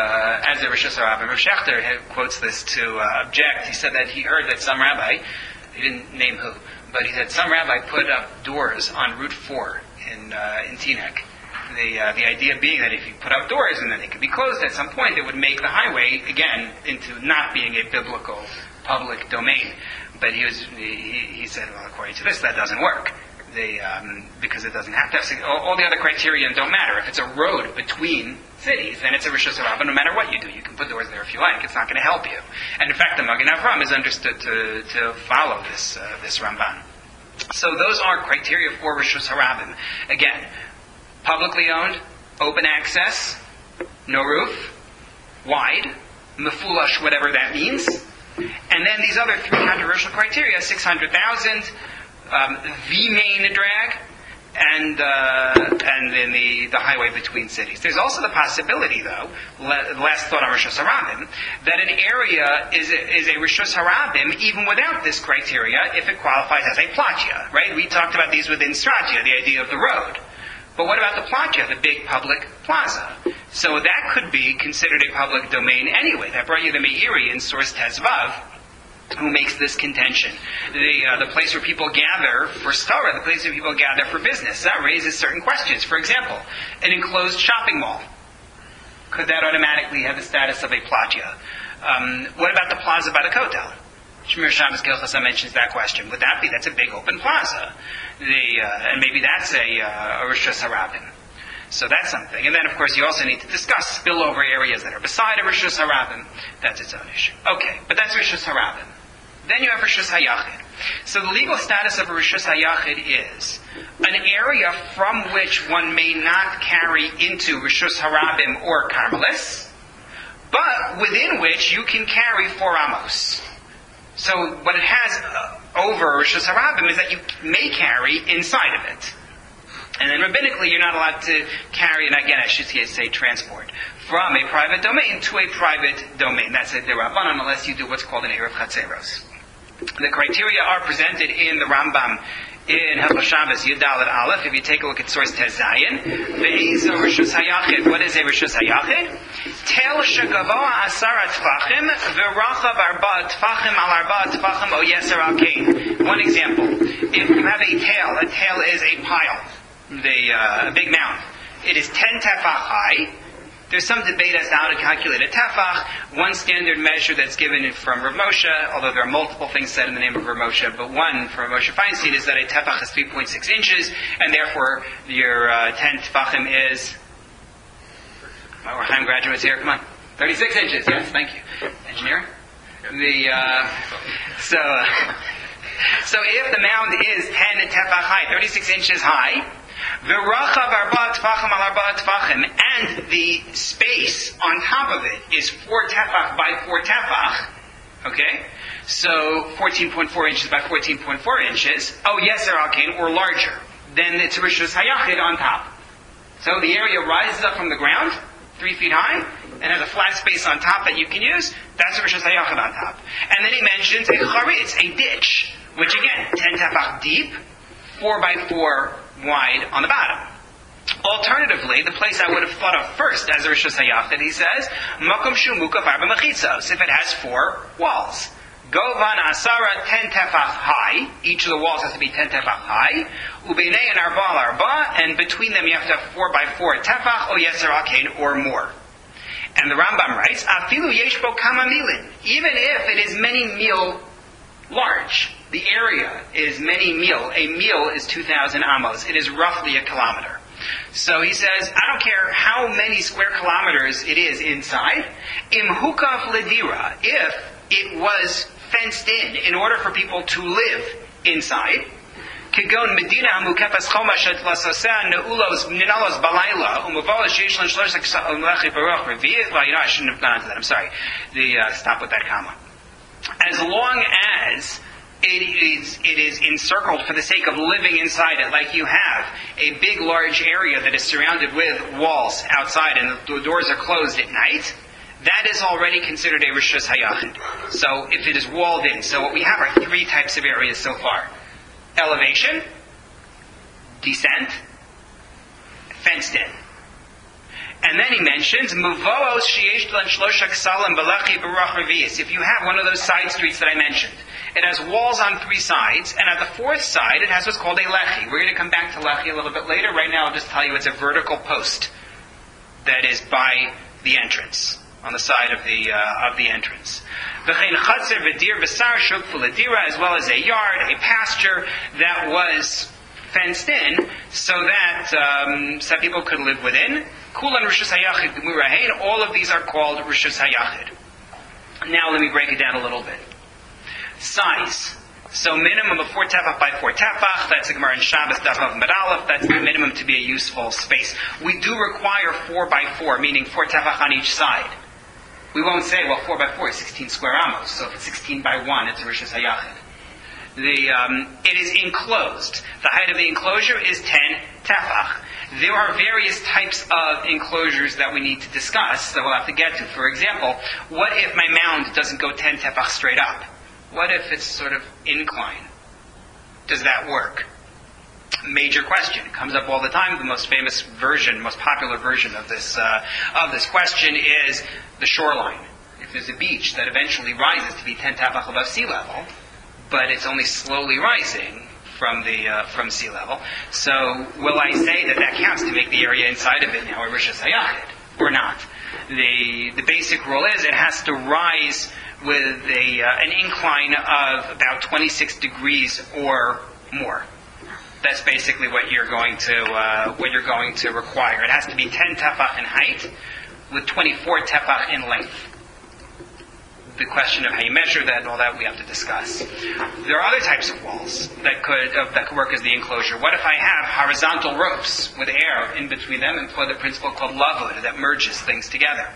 a Rishus Harabim. Rav Shechter quotes this to object. He said that he heard that some rabbi, he didn't name who, but he said some rabbi put up doors on Route 4 in Teaneck. The idea being that if you put up doors and then they could be closed at some point, it would make the highway, again, into not being a biblical public domain. But he said, well, according to this, that doesn't work. Because it doesn't have to have, all the other criteria don't matter. If it's a road between cities, then it's a Rishus Harabim. No matter what you do, you can put doors there if you like. It's not going to help you. And in fact, the Magen Avram is understood to follow this Ramban. So those are criteria for Rishus Harabim. Again, publicly owned, open access, no roof, wide, mefulash, whatever that means. And then these other three controversial criteria, 600,000, the main drag, and then the highway between cities. There's also the possibility, though, last thought on Rishus Harabim, that an area is a Rishus Harabim even without this criteria if it qualifies as a platya, right? We talked about these within Stratia, the idea of the road. But what about the platya, the big public plaza? So that could be considered a public domain anyway. That brought you the Meiri in Source Tezvav, who makes this contention. The place where people gather for Torah, the place where people gather for business. That raises certain questions. For example, an enclosed shopping mall. Could that automatically have the status of a platya? What about the plaza by the Kotel? Shmir Shabbos Gilchasa mentions that question. Would that be? That's a big open plaza. And maybe that's a Rishus Harabim. So that's something. And then, of course, you also need to discuss spillover areas that are beside a Rishus Harabim. That's its own issue. Okay, but that's Rishus Harabim. Then you have Rishus Hayachid. So the legal status of a Rishus Hayachid is an area from which one may not carry into Rishus Harabim or Carmelis, but within which you can carry 4 amos. So what it has over Rishus Harabim is that you may carry inside of it. And then rabbinically, you're not allowed to carry, and again, I should say transport, from a private domain to a private domain. That's a derabbanan, unless you do what's called an Erev Chatzeros. The criteria are presented in the Rambam in Hilchos Shabbos Yud-Dalet Aleph. If you take a look at source Tezayin, Ve'ezo Rishus Hayachid. What is a Rishus Hayachid? Tel shegavoa 10 tfachim v'rachav 4 tfachim al 4 tfachim o yeser al kain. One example: if you have a tail is a pile, a big mound. It is 10 tefach high. There's some debate as to how to calculate a tefach. One standard measure that's given from Rav Moshe, although there are multiple things said in the name of Rav Moshe, but one from Rav Moshe Feinstein is that a tefach is 3.6 inches, and therefore your 10 tefachim is... My Orchaim graduates here, come on. 36 inches, yes, thank you. Engineer? So if the mound is 10 tefach high, 36 inches high, v'rachav 4 tfachim al 4 tfachim, and the space on top of it is 4 tefach by 4 tefach, okay? So 14.4 inches by 14.4 inches, oh yes, they're arcane, or larger. Then it's Rishus Hayachid on top. So the area rises up from the ground, 3 feet high, and has a flat space on top that you can use. That's a Rishus Hayachid on top. And then he mentions a charitz, a ditch, which again, 10 tefach deep, 4 by 4 wide on the bottom. Alternatively, the place I would have thought of first as a Rishus Hayachid, he says, Makom shu mukav 4 mechitzos, if it has 4 walls. Govan asara 10 tefach high, each of the walls has to be 10 tefach high, ubeinei and arba al arba, and between them you have to have 4 by 4 tefach, o yeser akain, or more. And the Rambam writes, Afilu yesh bo kama milin, even if it is many mil large, the area is many mil. A mil is 2,000 amos. It is roughly a kilometer. So he says, I don't care how many square kilometers it is inside. Im hukaf ledira, if it was fenced in order for people to live inside. Kegon medina mukefas chomash et lasaseh neulos ninalos balayla umavolas sheish shlosh lechi baruch revi'it. Well, I shouldn't have gone into that. I'm sorry. Stop with that comma. As long as it is encircled for the sake of living inside it, like you have a big, large area that is surrounded with walls outside and the doors are closed at night, that is already considered a Rishus Hayachid. So if it is walled in, so what we have are three types of areas so far. Elevation, descent, fenced in. And then he mentions, Muvoos sheyesh lan shlosha ksalim balachi barach revius. If you have one of those side streets that I mentioned, it has walls on three sides, and at the fourth side it has what's called a lechi. We're going to come back to lechi a little bit later. Right now I'll just tell you it's a vertical post that is by the entrance, on the side of the entrance. V'chein chatzer v'dir v'sar shuk v'ledira, as well as a yard, a pasture that was fenced in, so that some people could live within. Kulan Rishus Hayachid Gemurahein. All of these are called Rishus Hayachid. Now let me break it down a little bit. Size. So minimum of 4 tefach by 4 tefach. That's the Gemara in Shabbos Daf Vav Amud Aleph. That's the minimum to be a useful space. We do require 4 by 4, meaning 4 tefach on each side. We won't say, well, 4 by 4 is 16 square amos. So if it's 16 by 1, it's a Rishus Hayachid. It is enclosed. The height of the enclosure is 10 tefach. There are various types of enclosures that we need to discuss that we'll have to get to. For example, what if my mound doesn't go 10 tefach straight up? What if it's sort of incline? Does that work? Major question. It comes up all the time. The most famous version, most popular version of this question is the shoreline. If there's a beach that eventually rises to be 10 tefach above sea level, but it's only slowly rising from sea level. So will I say that counts to make the area inside of it now a Rishus Hayachid or not? The basic rule is it has to rise with an incline of about 26 degrees or more. That's basically what you're going to require. It has to be 10 tefach in height with 24 tefach in length. The question of how you measure that and all that we have to discuss. There are other types of walls that could work as the enclosure. What if I have horizontal ropes with air in between them and employ the principle called lavud that merges things together?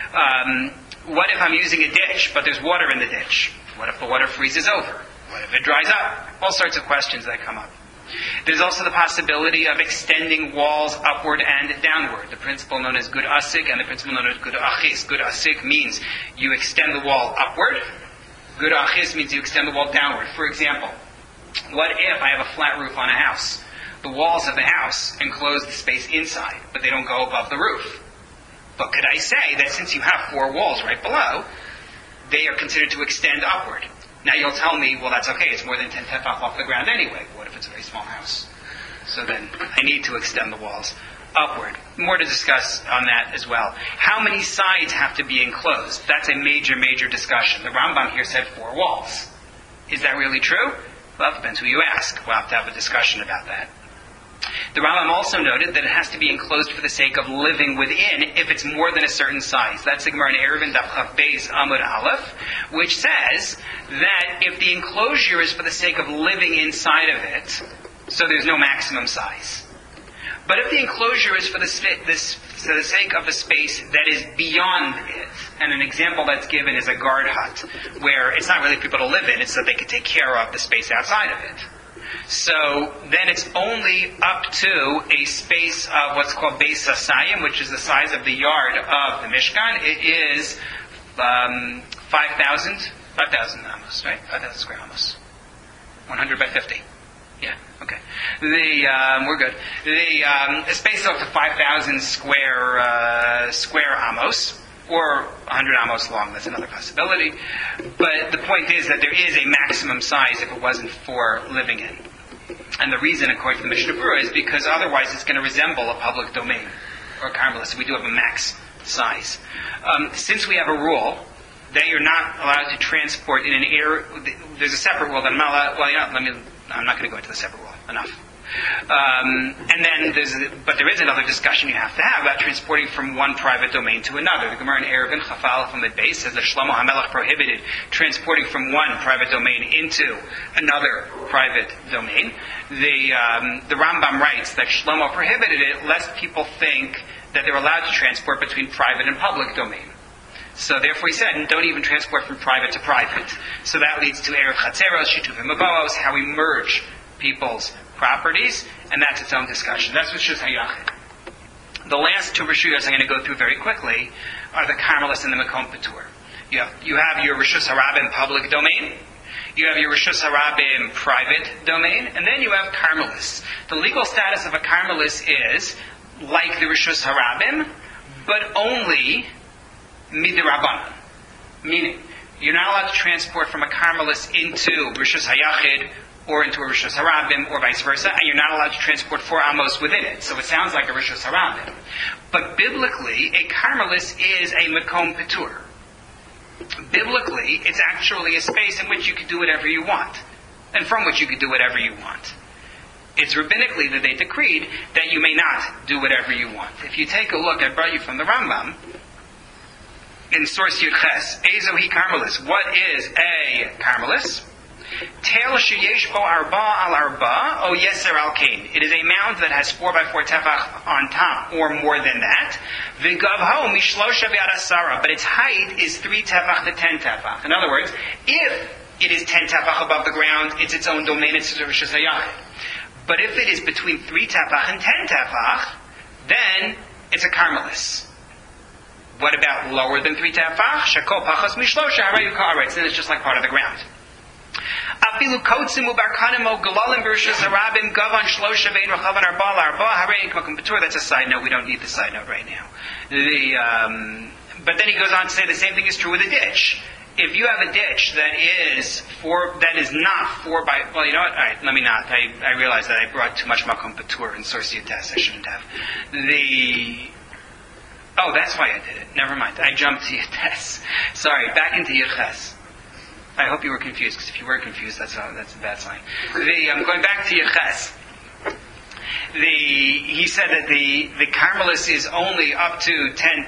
What if I'm using a ditch but there's water in the ditch? What if the water freezes over? What if it dries up? All sorts of questions that come up. There's also the possibility of extending walls upward and downward. The principle known as good asik and the principle known as good achis. Good asik means you extend the wall upward. Good achis means you extend the wall downward. For example, what if I have a flat roof on a house? The walls of the house enclose the space inside, but they don't go above the roof. But could I say that since you have 4 walls right below, they are considered to extend upward? Now you'll tell me, well, that's okay. It's more than 10 tefach off the ground anyway. What if it's a very small house? So then I need to extend the walls upward. More to discuss on that as well. How many sides have to be enclosed? That's a major, major discussion. The Rambam here said 4 walls. Is that really true? Well, it depends who you ask. We'll have to have a discussion about that. The Rambam also noted that it has to be enclosed for the sake of living within if it's more than a certain size. That's the Gemara in Eruvin Daf Chaf Beis Amud Aleph, which says that if the enclosure is for the sake of living inside of it, so there's no maximum size. But if the enclosure is for the sake of a space that is beyond it, and an example that's given is a guard hut, where it's not really for people to live in, it's so they can take care of the space outside of it. So then it's only up to a space of what's called Beis Hasayim, which is the size of the yard of the Mishkan. It is 5,000 amos, right? 5,000 square amos. 100 by 50. Yeah, okay. We're good. The space is up to 5,000 square amos, or 100 amos long. That's another possibility. But the point is that there is a maximum size if it wasn't for living in. And the reason, according to the Mishnah Berurah, is because otherwise it's going to resemble a public domain or Carmela. So we do have a max size. Since we have a rule that you're not allowed to transport in an area, there's a separate rule that I'm not allowed. Well, I'm not going to go into the separate rule. Enough. And then there is another discussion you have to have about transporting from one private domain to another. The Gemara in Eruvin Chaf Aleph Amud Beis says that Shlomo HaMelech prohibited transporting from one private domain into another private domain. The Rambam writes that Shlomo prohibited it lest people think that they're allowed to transport between private and public domain. So therefore he said, don't even transport from private to private. So that leads to Erev Chatzeros, Shituvim Aboos, how we merge people's properties, and that's its own discussion. That's Rishus Hayachid. The last 2 Rishuyos I'm going to go through very quickly. are the Karmelis and the Makom Patur. You have your Rishus Harabim public domain, you have your Rishus Harabim private domain, and then you have Karmelis. The legal status of a Karmelis is like the Rishus Harabim, but only Midirabbanan. Meaning, you're not allowed to transport from a Karmelis into Rishus Hayachid or into a Rishus Harabim or vice versa, and you're not allowed to transport 4 amos within it. So it sounds like a Rishus Harabim. But biblically, a Karmelis is a Makom Patur. Biblically, it's actually a space in which you could do whatever you want, and from which you could do whatever you want. It's rabbinically that they decreed that you may not do whatever you want. If you take a look, I brought you from the Rambam, in source Yud Ches, Ezo hi Karmelis. What is a Karmelis? Tel sheyesh bo arba al arba, o yeser al kain. It is a mound that has 4 by 4 tefach on top, or more than that. V'gavho mishlosha v'ad asara, but its height is 3 tefach to 10 tefach. In other words, if it is 10 tefach above the ground, it's its own domain, it's a Rishus Hayachid. But if it is between 3 tefach and 10 tefach, then it's a Karmelis. What about lower than 3 tefach? Shakol pachas mishlosha harayu ka'aretz. Then it's just like part of the ground. Afilu kotzim ubarkanim o galalim b'rishus harabim gavan shlosha vein rechavan arba l'arba harein k'makom patur. That's a side note. We don't need the side note right now. But then he goes on to say the same thing is true with a ditch. If you have a ditch that is not 4 by, well, you know what? All right, let me not. I realize that I brought too much makom patur in source Yutes. I shouldn't have. Oh, that's why I did it. Never mind. I jumped to Yutes. Sorry, back into Yutes. I hope you were confused, because if you were confused, that's a bad sign. I'm going back to Yutes. He said that the Karmelis is only up to 10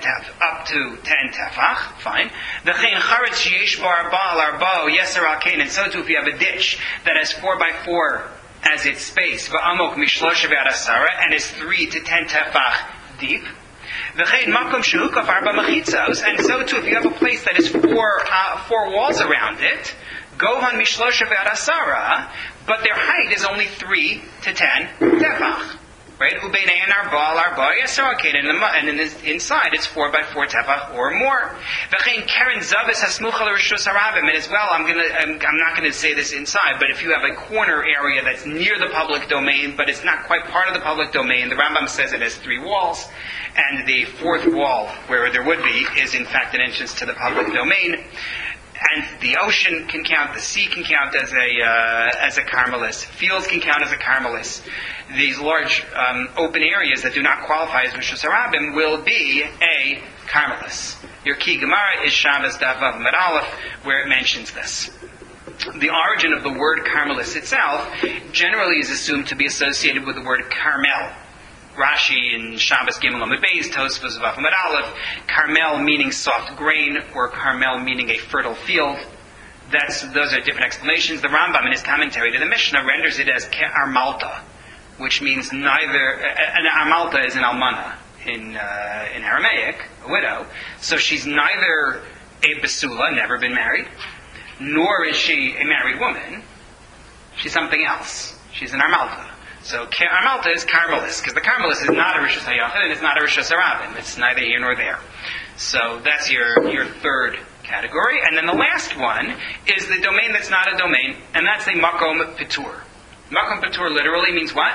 tefach. Fine. The chen charetz sheyesh bo arba al arba yeser al kain. And so too, if you have a ditch that has 4 by 4 as its space, v'amok mishlosha v'ad asara, and is 3 to 10 tefach deep. V'chein makom shehukaf arba machitzos. And so too, if you have a place that is 4 walls around it, gohan mishlosha v'ad asara, but their height is only 3 to 10 tefach. Right? Ubeinein arba al arba yeser al kain. And inside it's 4 by 4 tefach or more. V'chein keren zavis hasmucha l'rishus harabim. And as well, I'm not going to say this inside, but if you have a corner area that's near the public domain, but it's not quite part of the public domain, the Rambam says it has 3 walls, and the 4th wall, where there would be, is in fact an entrance to the public domain. And the ocean can count, the sea can count as a Karmelis, fields can count as a Karmelis. These large open areas that do not qualify as Rishus Harabim will be a Karmelis. Your key Gemara is Shabbos Daf Vav Amud Aleph, where it mentions this. The origin of the word Karmelis itself generally is assumed to be associated with the word Carmel. Rashi in Shabbos Gimel Amud Beis, Tosfos Vav Amud Aleph, Carmel meaning soft grain, or Carmel meaning a fertile field. Those are different explanations. The Rambam in his commentary to the Mishnah renders it as Armalta, which means neither. And Armalta is an almana in Aramaic, a widow. So she's neither a basula, never been married, nor is she a married woman. She's something else. She's an Armalta. So Armalta is Karmelis, because the Karmelis is not a Rishus Hayachid and it's not a Rishus Harabim. It's neither here nor there. So that's your 3rd category. And then the last one is the domain that's not a domain, and that's the Makom Patur. Makom Patur literally means what?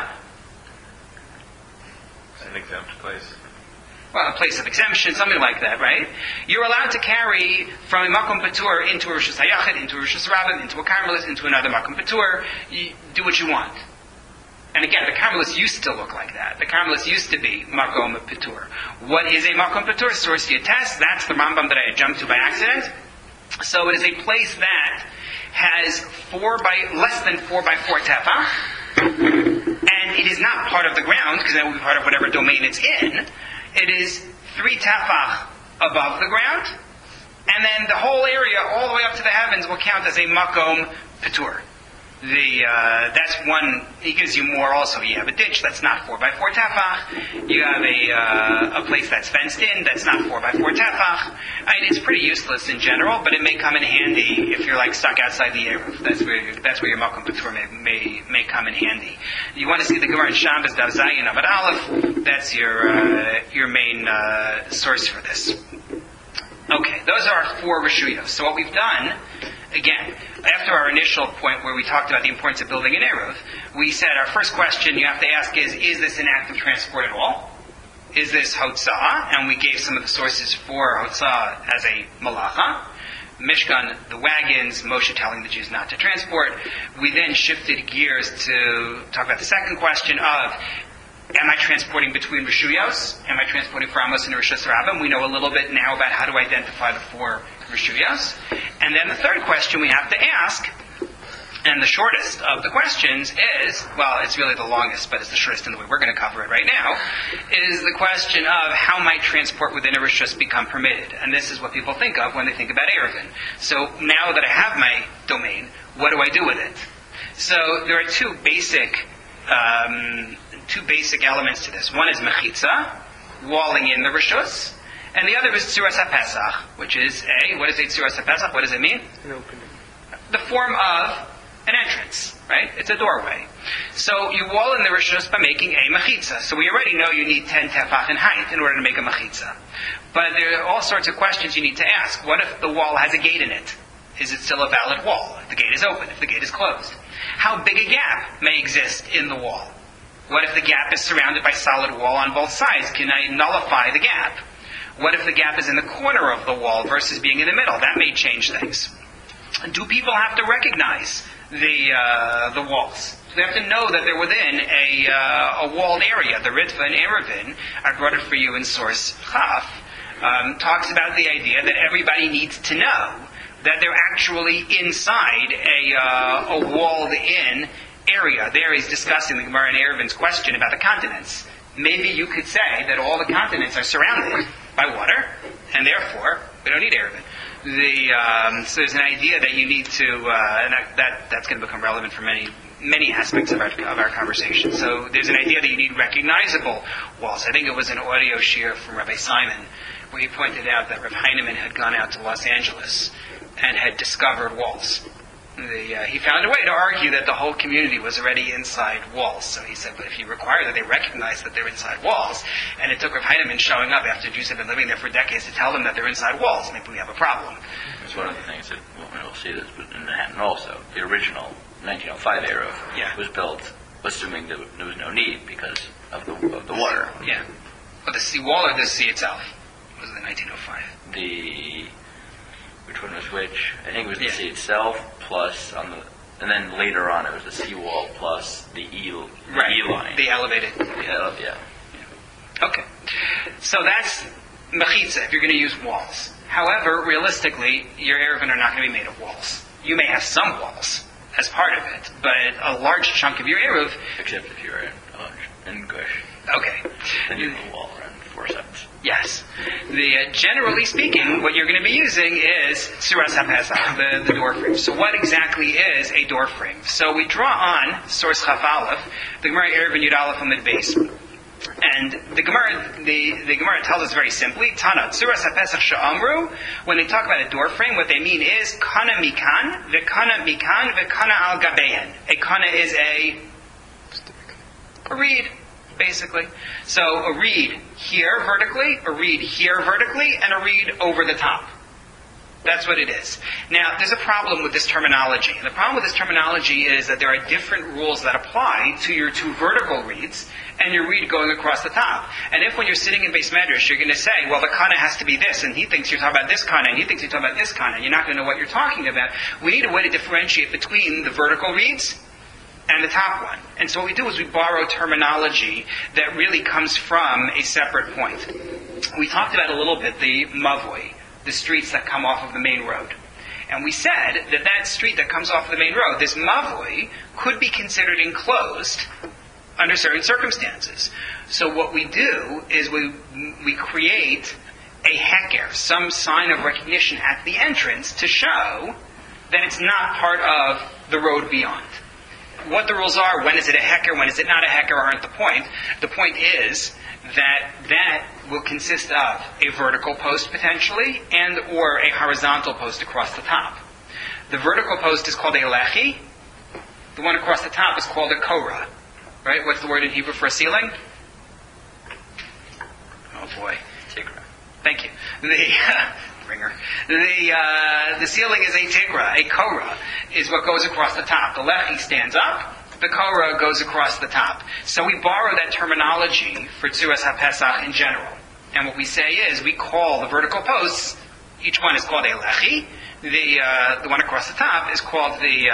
An exempt place. Well, a place of exemption, something like that, right? You're allowed to carry from a Makom Patur into a Rishus Hayachid, into a Rishus Harabim, into a Karmelis, into another Makom Patur. You do what you want. And again, the Karmelis used to look like that. The Karmelis used to be Makom Patur. What is a Makom Patur? Source Yutes. That's the Rambam that I had jumped to by accident. So it is a place that has less than 4 by 4 tefach, and it is not part of the ground, because that will be part of whatever domain it's in. It is 3 tefach above the ground, and then the whole area, all the way up to the heavens, will count as a Makom Patur. That's one. He gives you more also. You have a ditch that's not 4 by 4 tefach. You have a place that's fenced in that's not 4 by 4 tefach. It's pretty useless in general, but it may come in handy if you're like stuck outside the Eruv. That's where your Makom Patur may come in handy. You want to see the Gemara in Shabbos Daf Zayin Amud Aleph. That's your main source for this. Okay, those are our 4 reshuyos. So what we've done, again, after our initial point where we talked about the importance of building an eruv, we said our first question you have to ask is this an act of transport at all? Is this hotzah? And we gave some of the sources for hotzah as a malacha. Mishkan, the wagons, Moshe telling the Jews not to transport. We then shifted gears to talk about the second question of, am I transporting between reshuyos? Am I transporting for Amos and Rishus Rabbim? We know a little bit now about how to identify the 4 reshuyos. And then the third question we have to ask, and the shortest of the questions is, well, it's really the longest, but it's the shortest in the way we're going to cover it right now, is the question of how might transport within a rishus become permitted? And this is what people think of when they think about Eruvin. So now that I have my domain, what do I do with it? So there are two basic elements to this. One is mechitza, walling in the rishus, and the other is tzuras HaPesach, which is what is a tzuras HaPesach? What does it mean? An opening. The form of an entrance, right? It's a doorway. So you wall in the rishus by making a mechitza. So we already know you need 10 tefach in height in order to make a mechitza. But there are all sorts of questions you need to ask. What if the wall has a gate in it? Is it still a valid wall? If the gate is open, if the gate is closed? How big a gap may exist in the wall? What if the gap is surrounded by solid wall on both sides? Can I nullify the gap? What if the gap is in the corner of the wall versus being in the middle? That may change things. Do people have to recognize the walls? So they have to know that they're within a walled area. The Ritva and Eruvin, I brought it for you in source Chaf, talks about the idea that everybody needs to know that they're actually inside a walled-in area. There he's discussing the Gemara and Eruvin's question about the continents. Maybe you could say that all the continents are surrounded by water, and therefore we don't need Eruvin. So there's an idea that you need to, and that's going to become relevant for many aspects of our conversation. So there's an idea that you need recognizable walls. I think it was an audio share from Rabbi Simon where he pointed out that Rav Heinemann had gone out to Los Angeles and had discovered walls. He found a way to argue that the whole community was already inside walls. So he said, but if you require that they recognize that they're inside walls, and it took Rav Heinemann showing up after Jews have been living there for decades to tell them that they're inside walls, maybe we have a problem. It's one of the things that, we'll see this in Manhattan also. The original 1905 era was built assuming that there was no need because of the water. Yeah. But the sea wall or the sea itself? Was it the 1905? Which one was which? I think it was the sea itself plus and then later on it was the seawall plus the E line. The elevated. Yeah. Okay. So that's mechitza if you're going to use walls. However, realistically, your Eruvin are not going to be made of walls. You may have some walls as part of it, but a large chunk of your Eruv... Except if you're in Gush. Okay. Then you have a wall around 4 sides. Yes. Generally speaking, what you're going to be using is tzuras HaPesach, the door frame. So what exactly is a door frame? So we draw on source Chaf Aleph, the Gemara Eruvin Yud Aleph Amid Beis. And the Gemara tells us very simply, Tana, tzuras HaPesach she'amru, when they talk about a door frame, what they mean is kana mikan, v'kana al gabehen. A kana is a reed, basically. So a reed here vertically, a reed here vertically, and a reed over the top. That's what it is. Now, there's a problem with this terminology. And the problem with this terminology is that there are different rules that apply to your 2 vertical reeds and your reed going across the top. And if when you're sitting in Beis Medrash, you're going to say, well, the kana has to be this, and he thinks you're talking about this kana, and he thinks you're talking about this kana, and you're not going to know what you're talking about, we need a way to differentiate between the vertical reeds and the top one. And so what we do is we borrow terminology that really comes from a separate point. We talked about a little bit the mavoi, the streets that come off of the main road. And we said that street that comes off of the main road, this mavoi, could be considered enclosed under certain circumstances. So what we do is we create a heker, some sign of recognition at the entrance to show that it's not part of the road beyond. What the rules are, when is it a heker, when is it not a heker, aren't the point. The point is that will consist of a vertical post potentially and or a horizontal post across the top. The vertical post is called a lechi. The one across the top is called a korah. Right? What's the word in Hebrew for a ceiling? Oh boy. Tikra. Thank you. ringer. The ceiling is a tigra. A kora is what goes across the top. The lechi stands up. The kora goes across the top. So we borrow that terminology for Tzuras HaPesach in general. And what we say is we call the vertical posts, each one is called a lechi. The one across the top is called the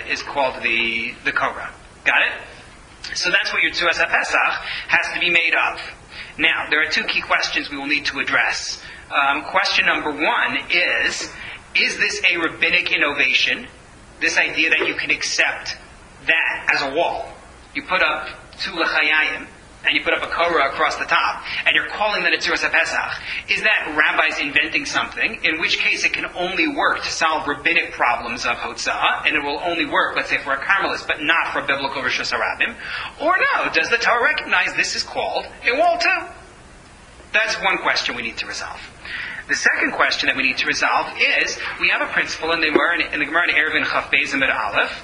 kora. Got it? So that's what your Tzuras HaPesach has to be made of. Now, there are two key questions we will need to address. Question number one is this a rabbinic innovation? This idea that you can accept that as a wall. You put up two lechayayim, and you put up a kora across the top, and you're calling that a Tzuras HaPesach. Is that rabbis inventing something, in which case it can only work to solve rabbinic problems of Hotzah, and it will only work, let's say, for a Carmelist, but not for biblical Rishus HaRabim? Or no, does the Torah recognize this is called a wall too? That's one question we need to resolve. The second question that we need to resolve is, we have a principle in the Gemara in Eruvin Chaf Beis Amud Aleph,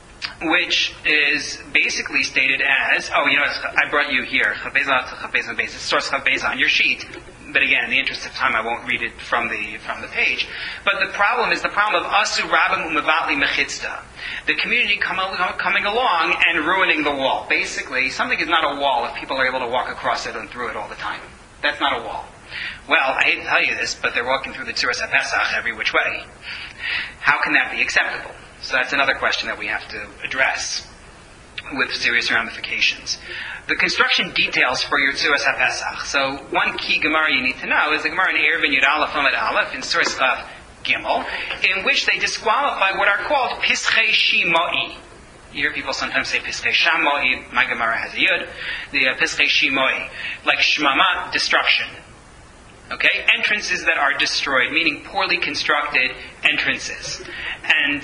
which is basically stated as, I brought you here, it's source Chavbeza on your sheet, but again, in the interest of time, I won't read it from the page. But the problem is the problem of Asu Rabim Umavatli Mechitzta. The community coming along and ruining the wall. Basically, something is not a wall if people are able to walk across it and through it all the time. That's not a wall. Well, I hate to tell you this, but they're walking through the Tzuras HaPesach every which way. How can that be acceptable? So that's another question that we have to address with serious ramifications. The construction details for your Tzuras HaPesach. So one key Gemara you need to know is the Gemara in Eruvin Yud Aleph Amud Aleph in Suras Chaf Gimel, in which they disqualify what are called Pischei Shimoi. You hear people sometimes say Pischei Shamoi. My Gemara has a Yud. The Pischei Shimoi, like Shmama, destruction. Okay, entrances that are destroyed, meaning poorly constructed entrances. And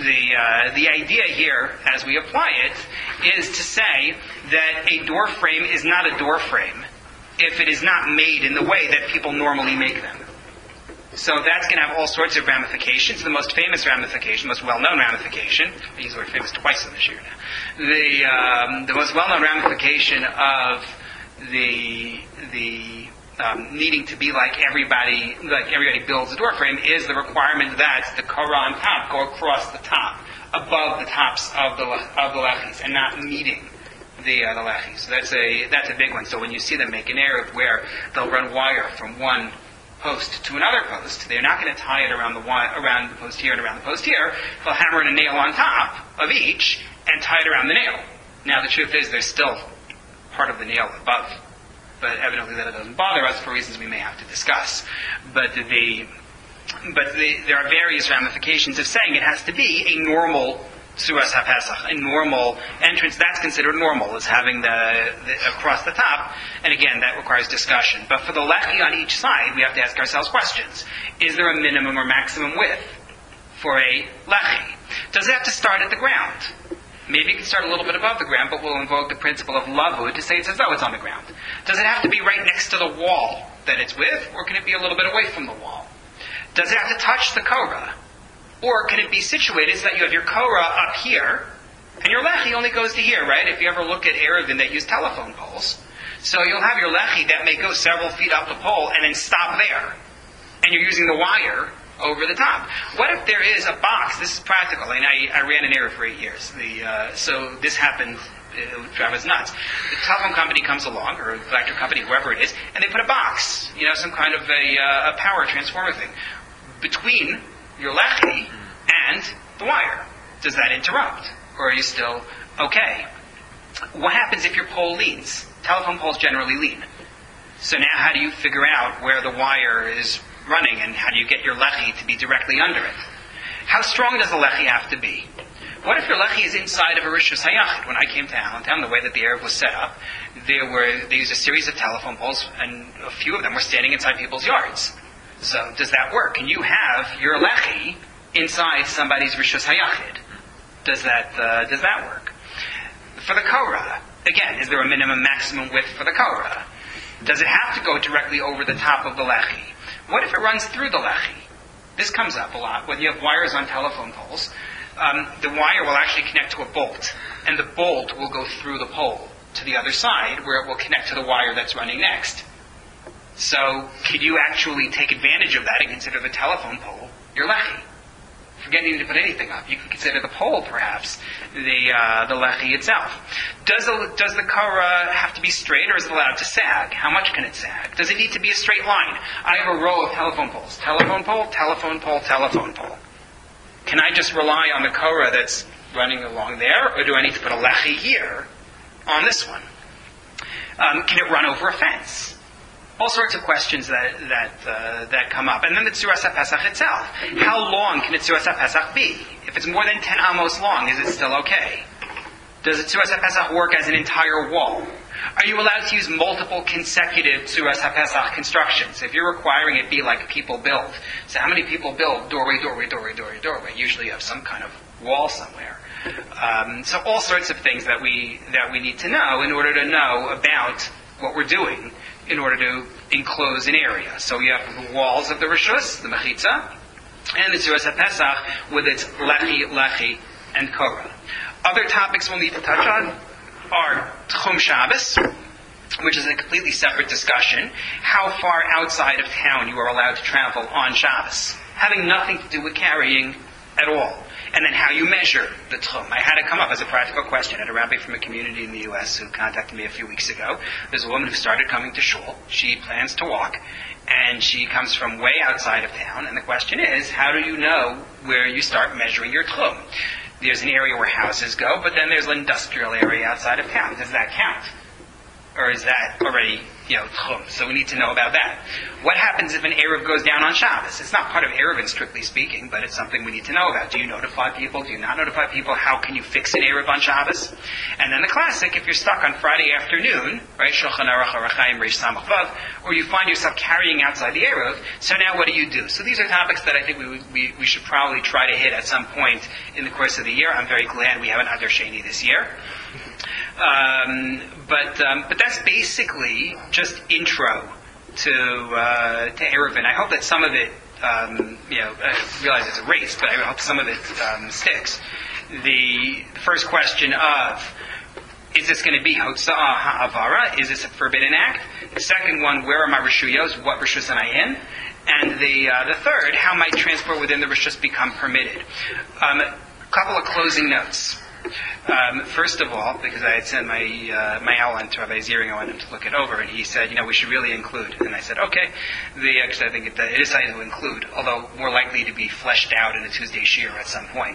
the idea here, as we apply it, is to say that a door frame is not a door frame if it is not made in the way that people normally make them. So that's going to have all sorts of ramifications. The most famous ramification, most well-known ramification, I use the word famous twice in this year now, the most well-known ramification of the needing to be like everybody builds a door frame is the requirement that the kora on top go across the top, above the tops of the lechis, and not meeting the lechis. So that's a big one. So when you see them make an error where they'll run wire from one post to another post, they're not going to tie it around the post here and around the post here. They'll hammer in a nail on top of each and tie it around the nail. Now the truth is there's still part of the nail above. But evidently that doesn't bother us for reasons we may have to discuss. But there are various ramifications of saying it has to be a normal Tzuras HaPesach, a normal entrance. That's considered normal, as having the across the top. And again, that requires discussion. But for the lechi on each side, we have to ask ourselves questions. Is there a minimum or maximum width for a lechi? Does it have to start at the ground? Maybe it can start a little bit above the ground, but we'll invoke the principle of lavud to say it's as though it's on the ground. Does it have to be right next to the wall that it's with, or can it be a little bit away from the wall? Does it have to touch the kora? Or can it be situated so that you have your kora up here, and your lechi only goes to here, right? If you ever look at Eruvin, they use telephone poles. So you'll have your lechi that may go several feet up the pole and then stop there. And you're using the wire over the top. What if there is a box? This is practical, and I ran an error for 8 years. So this happened, it would drive us nuts. The telephone company comes along, or the electric company, whoever it is, and they put a box, some kind of a power transformer thing, between your lechi and the wire. Does that interrupt? Or are you still okay? What happens if your pole leans? Telephone poles generally lean. So now how do you figure out where the wire is running, and how do you get your lechi to be directly under it? How strong does the lechi have to be? What if your lechi is inside of a rishus hayachid? When I came to Allentown, the way that the Eruv was set up, they used a series of telephone poles, and a few of them were standing inside people's yards. So does that work? Can you have your lechi inside somebody's rishus hayachid? Does that work? For the kora, again, is there a minimum maximum width for the kora? Does it have to go directly over the top of the lechi? What if it runs through the lechi? This comes up a lot when you have wires on telephone poles. The wire will actually connect to a bolt, and the bolt will go through the pole to the other side, where it will connect to the wire that's running next. So could you actually take advantage of that and consider the telephone pole your lechi? Forget needing to put anything up. You can consider the pole, perhaps, the lechi itself. Does the kara have to be straight, or is it allowed to sag? How much can it sag? Does it need to be a straight line? I have a row of telephone poles. Telephone pole, telephone pole, telephone pole. Can I just rely on the kara that's running along there, or do I need to put a lechi here on this one? Can it run over a fence? All sorts of questions that come up. And then the Tzuras HaPesach itself. How long can a Tzuras HaPesach be? If it's more than 10 amos long, is it still okay? Does the Tzuras HaPesach work as an entire wall? Are you allowed to use multiple consecutive Tzuras HaPesach constructions? If you're requiring it be like people build. So how many people build doorway, doorway, doorway, doorway, doorway? Usually you have some kind of wall somewhere. So all sorts of things that we need to know in order to know about what we're doing in order to enclose an area. So we have the walls of the Rishus, the Mechitza, and the Tzuras HaPesach with its lechi, and korah. Other topics we'll need to touch on are Tchum Shabbos, which is a completely separate discussion. How far outside of town you are allowed to travel on Shabbos, having nothing to do with carrying at all. And then how you measure the tchum. I had it come up as a practical question at a rabbi from a community in the U.S. who contacted me a few weeks ago. There's a woman who started coming to shul. She plans to walk, and she comes from way outside of town. And the question is, how do you know where you start measuring your tchum? There's an area where houses go, but then there's an industrial area outside of town. Does that count? Or is that already, tchum? So we need to know about that. What happens if an Erev goes down on Shabbos? It's not part of Erevin, strictly speaking, but it's something we need to know about. Do you notify people? Do you not notify people? How can you fix an Erev on Shabbos? And then the classic, if you're stuck on Friday afternoon, right, Shulchan Aruch Arachayim Reish Samach Vav, or you find yourself carrying outside the Erev, so now what do you do? So these are topics that I think we should probably try to hit at some point in the course of the year. I'm very glad we have an Adar Sheni this year. But that's basically just intro to Erevin. I hope that some of it, I realize it's a race, but I hope some of it sticks. The first question of, is this going to be Hotza'ah Ha'avara? Is this a forbidden act? The second one, where are my Rishuyos? What Rishus am I in? And the third, how might transport within the Rishus become permitted? A couple of closing notes. First of all, because I had sent my outline to Rabbi Ziering, I wanted him to look it over, and he said, we should really include. And I said, okay. Actually, I think it is something to include, although more likely to be fleshed out in a Tuesday shir at some point.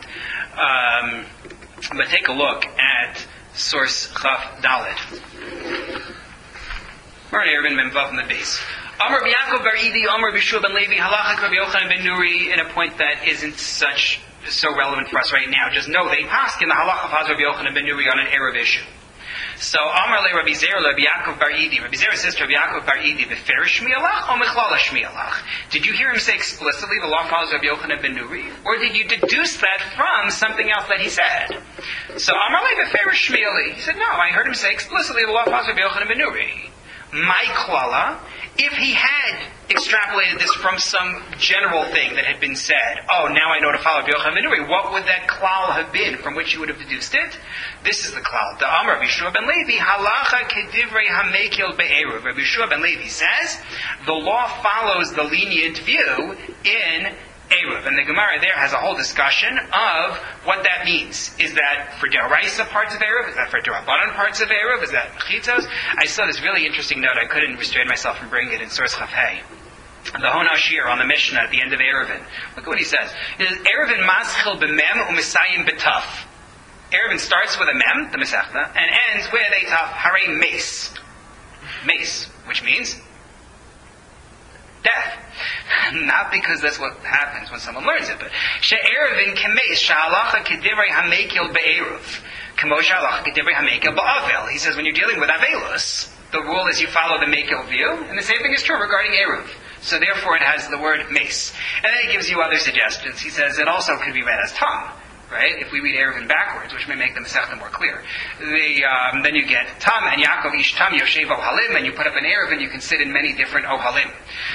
But take a look at source Chaf Dalet. Martin Erevin Memvav in the base. Amar B'Yaakov Bar Idi, Amar B'Shua Ben Levi, Halachak Rabbi Yochanan Ben Nuri, in a point that isn't so relevant for us right now. Just know they pass in the halacha of Rabbi Yochanan Ben Nuri on an Erev issue. So Amar le Rabbi Zera le Rabbi Yaakov Bar Idi. Rabbi Zera says to Rabbi Yaakov Bar Idi, "Beferish shmialach or mechlala shmialach?" Did you hear him say explicitly the law follows Rabbi Yochanan Ben Nuri, or did you deduce that from something else that he said? So Amar le Beferish shmiali. He said, "No, I heard him say explicitly the law follows Rabbi Yochanan Ben Nuri." My klala, if he had extrapolated this from some general thing that had been said, now I know to follow Rabbi Yochanan Ben Nuri, what would that klal have been from which you would have deduced it? This is the klal. The Amar Rabbi Yeshua ben Levi, halacha kedivrei hamekil be'eruv. Rabbi Yeshua ben Levi says, the law follows the lenient view in Eruv. And the Gemara there has a whole discussion of what that means. Is that for Deraisa parts of Eruv? Is that for Derabanan parts of Eruv? Is that Mechitzos? I saw this really interesting note. I couldn't restrain myself from bringing it in Source Chafhei. The Hon Ashir on the Mishnah at the end of Erevin. Look at what he says. It says, Erevin maschil b'mem u'misayim b'taf. Erevin starts with a mem, the Masechta, and ends with a taf, hare mace. Mace, which means death. Not because that's what happens when someone learns it, but she'erevin kemeis sha'alacha kedivrei hamekil be'eruv kamo sha'alacha kedivrei hamekil ba'avel. He says when you're dealing with avelus, the rule is you follow the mekil view, and the same thing is true regarding eruv. So therefore it has the word mace. And then he gives you other suggestions. He says it also could be read as tam. Right? If we read Erevin backwards, which may make the Masechta more clear, then you get Tam and Yaakov Ish Tam Yoshev Ohalim, and you put up an Erevin, you can sit in many different Ohalim.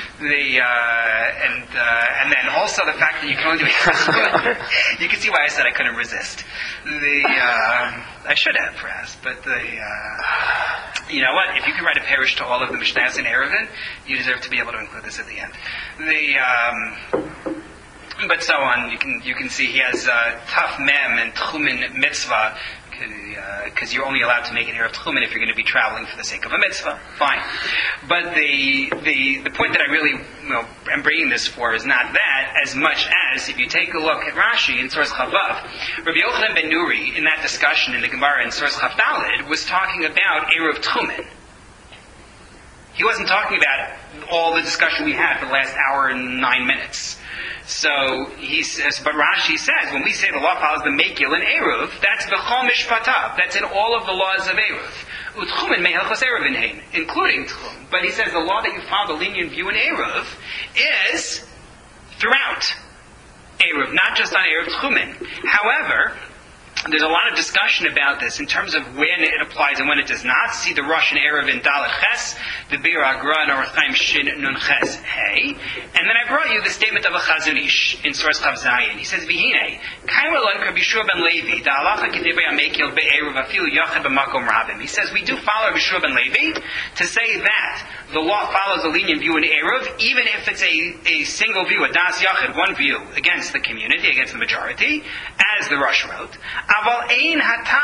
And then also the fact that you can only do it. You can see why I said I couldn't resist. I should have, perhaps, but you know what? If you could write a parish to all of the Mishnahs in Eruvin, you deserve to be able to include this at the end. But so on, you can see he has Taf Mem and Tchumen Mitzvah, because you're only allowed to make an Erev Tchumen if you're going to be traveling for the sake of a mitzvah. Fine. But the point that I really am bringing this for is not that, as much as if you take a look at Rashi in Source Chavav, Rabbi Yochanan ben Nuri, in that discussion in the Gemara in Source Chav Daled, was talking about Erev Tchumen. He wasn't talking about all the discussion we had for the last hour and 9 minutes. So he says, but Rashi says, when we say the law follows the Mekil and Eruv, that's B'chol Mishpatav. That's in all of the laws of Eruv. Utchumen Me'elchos Eruvin Hein, including Tchum. But he says the law that you follow, the lenient view in Eruv, is throughout Eruv, not just on Eruv Tchumen. However, there's a lot of discussion about this in terms of when it applies and when it does not. See the Russian Erev in Dalet Ches, the Bir Agra and Orach Chaim Shin Nun Ches Hey. And then I brought you the statement of a Chazon Ish in Source Chav Zayin. He says, V'hinei, Kaim Elon Rabbi Yeshua ben Levi, the Halacha Kedivei HaMekil Be'eruv Afilu Yachad B'Makom Rabim. He says, we do follow Rabbi Yeshua ben Levi to say that the law follows a lenient view in Eruv, even if it's a single view, a Das Yachad, one view against the community, against the majority, as the Rush wrote. But he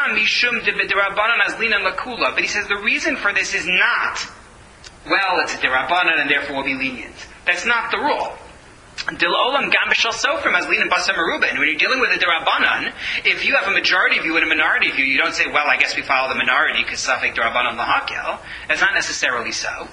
says the reason for this is not, well, it's a derabanan and therefore will be lenient. That's not the rule. When you're dealing with a derabanan, if you have a majority view and a minority view, you don't say, well, I guess we follow the minority because safek derabanan lahakel. That's not necessarily so.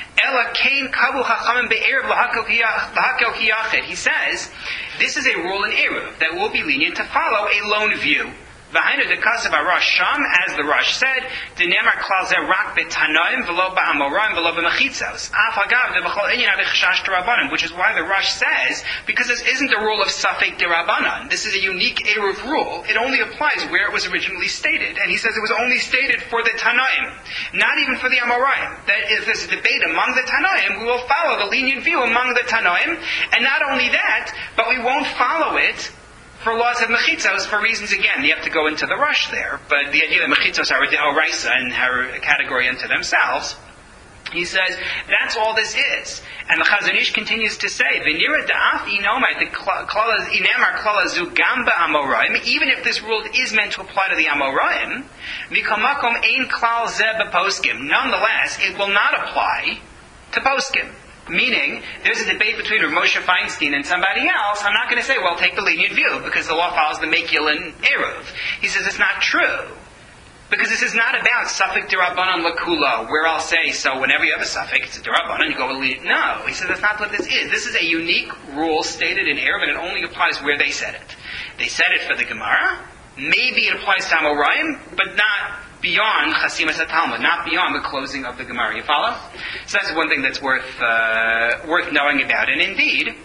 He says, this is a rule in Eruv that will be lenient to follow a lone view. V'hainu dekasiv Arash Sham, as the Rush said, Dinemar klal zeh rak betanoim v'lo ba'amoraim v'lo b'mechitzos. Af hagav v'b'chol inyan ha'v'chashash derabanan, which is why the Rush says, because this isn't a rule of safek derabanan. This is a unique Eruv rule. It only applies where it was originally stated. And he says it was only stated for the Tanoim, not even for the Amoraim. That if there's a debate among the Tanoim, we will follow the lenient view among the Tanoim. And not only that, but we won't follow it for laws of mechitzos, for reasons, again, you have to go into the Rush there, but the idea that mechitzos are a deoraisa and are a category unto themselves, he says, that's all this is. And the Chazon Ish continues to say, V'nira da'af inomai inemar klala zu gam ba'amoraim, even if this rule is meant to apply to the Amoraim, v'kamakom ein klal zeh b'poskim, nonetheless, it will not apply to poskim. Meaning, there's a debate between Rav Moshe Feinstein and somebody else. I'm not going to say, well, take the lenient view, because the law follows the Mekil and Eruv. He says it's not true. Because this is not about Safek Derabanan Lakula, where I'll say, so whenever you have a Safek, it's a Derabanan, you go with lenient. No, he says that's not what this is. This is a unique rule stated in Eruv, and it only applies where they said it. They said it for the Gemara. Maybe it applies to Amoraim, but not beyond Chasimas HaTalmud, not beyond the closing of the Gemara. You follow? So that's one thing that's worth knowing about. And indeed,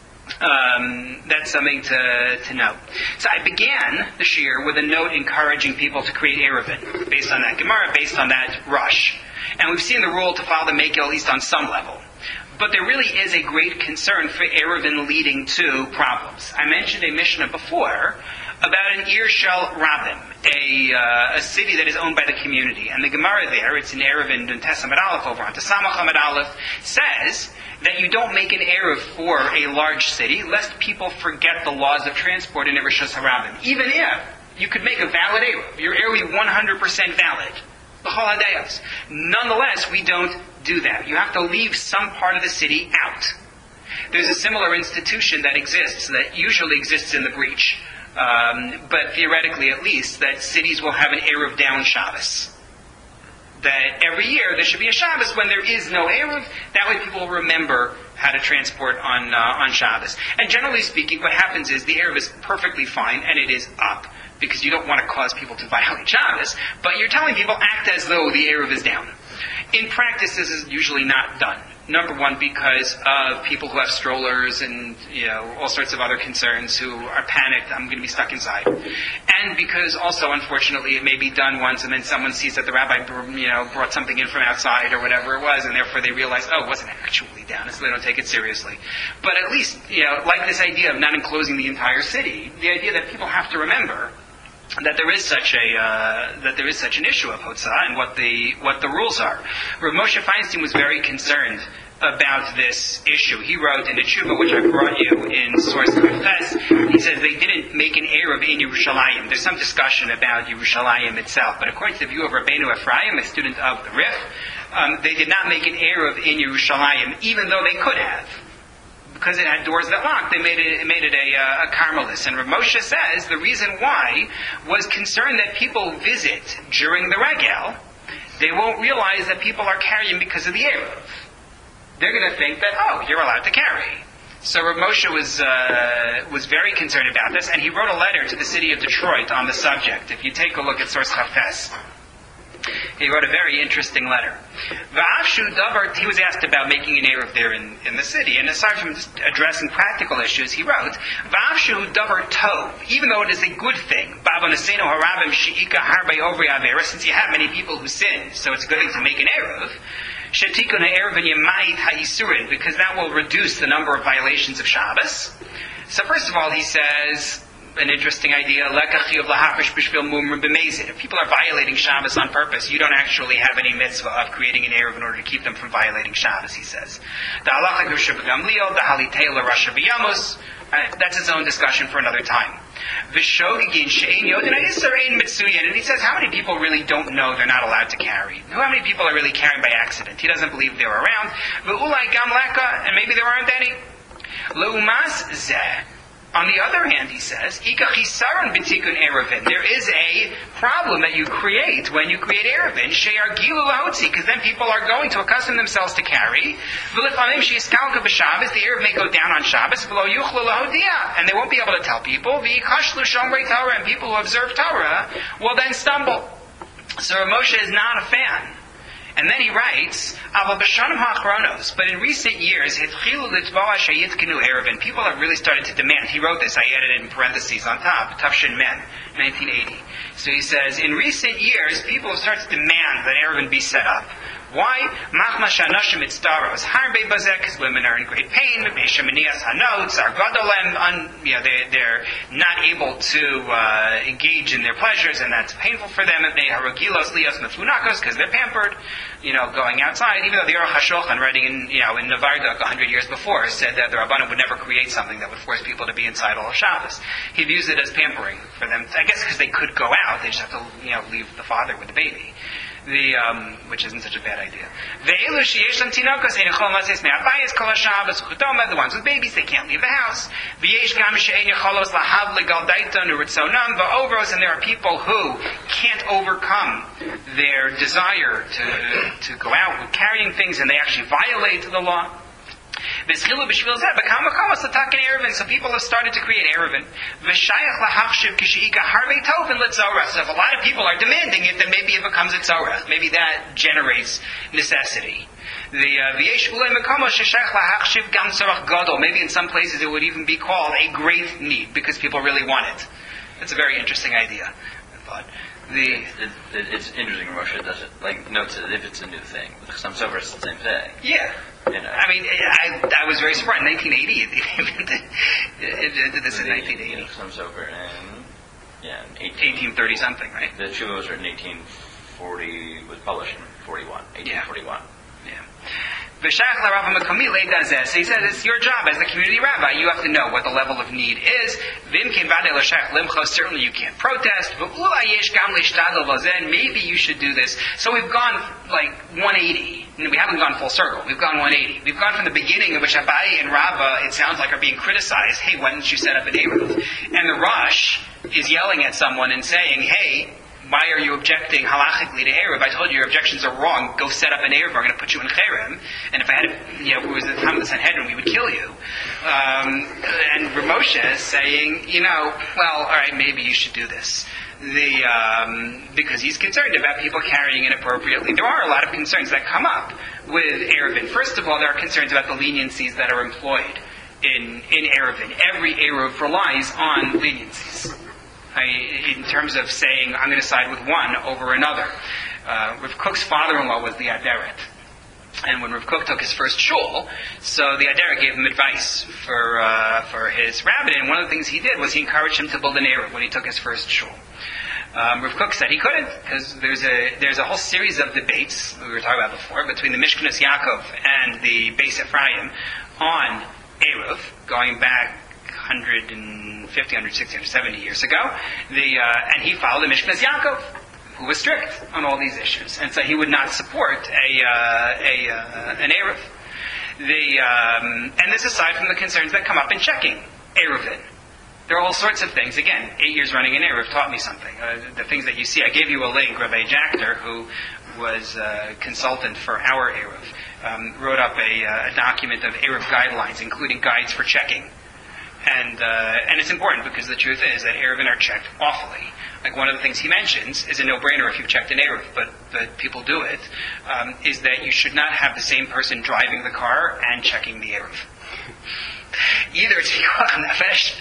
that's something to know. So I began the shir with a note encouraging people to create Eruvin, based on that Gemara, based on that Rush. And we've seen the rule to follow the Mekil at least on some level. But there really is a great concern for Eruvin leading to problems. I mentioned a Mishnah before about an Ir Shel Rabim, a city that is owned by the community. And the Gemara there, it's in Eruvin Duntes Amud Aleph over on Samach Amud Aleph, says that you don't make an Eruv for a large city, lest people forget the laws of transport in Ir Shel Rabim. Even if you could make a valid Eruv, your Eruv is 100% valid. B'chol hadayos. Nonetheless, we don't do that. You have to leave some part of the city out. There's a similar institution that exists, that usually exists in the breach. But theoretically at least, that cities will have an Eruv down Shabbos. That every year there should be a Shabbos when there is no Eruv. That way people will remember how to transport on Shabbos. And generally speaking, what happens is the Eruv is perfectly fine and it is up, because you don't want to cause people to violate Shabbos, but you're telling people act as though the Eruv is down. In practice, this is usually not done. Number one, because of people who have strollers and all sorts of other concerns who are panicked, I'm going to be stuck inside. And because also, unfortunately, it may be done once and then someone sees that the rabbi brought something in from outside or whatever it was, and therefore they realize, oh, it wasn't actually down, so they don't take it seriously. But at least, like this idea of not enclosing the entire city, the idea that people have to remember that there is such an issue of hotzah and what the rules are. Rav Moshe Feinstein was very concerned about this issue. He wrote in the Tshuva, which I brought you in Source Confess, he says they didn't make an Eruv in Yerushalayim. There's some discussion about Yerushalayim itself, but according to the view of Rabbeinu Ephraim, a student of the Rif, they did not make an Eruv in Yerushalayim, even though they could have. Because it had doors that locked, they made it a Carmelis. And Rav Moshe says the reason why was concern that people visit during the Regel, they won't realize that people are carrying because of the Eruv. They're going to think that, oh, you're allowed to carry. So Rav Moshe was very concerned about this, and he wrote a letter to the city of Detroit on the subject. If you take a look at Source Chafes, he wrote a very interesting letter. He was asked about making an Eruv there in the city, and aside from just addressing practical issues, he wrote, even though it is a good thing, since you have many people who sin, so it's a good thing to make an Eruv, because that will reduce the number of violations of Shabbos. So first of all, he says an interesting idea, if people are violating Shabbos on purpose, you don't actually have any mitzvah of creating an Eruv in order to keep them from violating Shabbos, he says. That's its own discussion for another time. And he says, how many people really don't know they're not allowed to carry? How many people are really carrying by accident? He doesn't believe they're around. And maybe there aren't any. On the other hand, he says, there is a problem that you create when you create Eruvin, because then people are going to accustom themselves to carry. The Eruv may go down on Shabbos, and they won't be able to tell people. And people who observe Torah will then stumble. So Moshe is not a fan. And then he writes, but in recent years, people have really started to demand. He wrote this, I added it in parentheses on top, Tafshin Men, 1980. So he says, in recent years, people have started to demand that Eruvin be set up. Why? Because women are in great pain. They're not able to engage in their pleasures, and that's painful for them. Because they're pampered, going outside. Even though the Aruch HaShulchan, writing in Novardok 100 years before, said that the Rabbanim would never create something that would force people to be inside all of Shabbos. He views it as pampering for them. I guess because they could go out, they just have to leave the father with the baby. Which isn't such a bad idea. The ones with babies, they can't leave the house. And there are people who can't overcome their desire to go out with carrying things, and they actually violate the law. So people have started to create Eruvin. So if a lot of people are demanding it, then maybe it becomes a tzorah. Maybe that generates necessity. Maybe in some places it would even be called a great need, because people really want it. That's a very interesting idea, I thought. It's interesting, Russia does it. Notes it if it's a new thing. With some sober, it's the same thing. Yeah. I mean, I was very surprised. In 1980, it did this in 1980. Some sober in 1830 something, right? The Tshuva was written in 1840, was published in 1841. Yeah. So he says, it's your job as the community rabbi. You have to know what the level of need is. Certainly you can't protest. Maybe you should do this. So we've gone 180. We haven't gone full circle. We've gone 180. We've gone from the beginning in which Abaye and Rava, it sounds like, are being criticized. Hey, why didn't you set up an Eruv? And the Rosh is yelling at someone and saying, hey, why are you objecting halachically to Eruv? I told you your objections are wrong. Go set up an Eruv. We're going to put you in Cherem. And if it was the time of the Sanhedrin, we would kill you. And Rav Moshe is saying, all right, maybe you should do this. Because he's concerned about people carrying inappropriately. There are a lot of concerns that come up with Eruvin. First of all, there are concerns about the leniencies that are employed in Eruvin. Every Eruv relies on leniencies. In terms of saying, I'm going to side with one over another. Rav Kook's father-in-law was the Aderet. And when Rav Kook took his first shul, so the Adara gave him advice for his rabbin, and one of the things he did was he encouraged him to build an Eruv when he took his first shul. Rav Kook said he couldn't, because there's a whole series of debates we were talking about before between the Mishkanos Yaakov and the Beis Ephraim on Eruv, going back 150, 160, 170 years ago. And he followed the Mishkanos Yaakov, who was strict on all these issues, and so he would not support an Eruv. And this aside from the concerns that come up in checking Eruvin. There are all sorts of things. Again, 8 years running in Eruv taught me something. The things that you see, I gave you a link. Rabbi Jackter, who was a consultant for our Eruv, wrote up a document of Eruv guidelines, including guides for checking. And it's important because the truth is that Eruvin are checked awfully. Like one of the things he mentions is a no-brainer if you've checked an Eruv, but people do it, is that you should not have the same person driving the car and checking the Eruv. Either it's Pikuach Nefesh,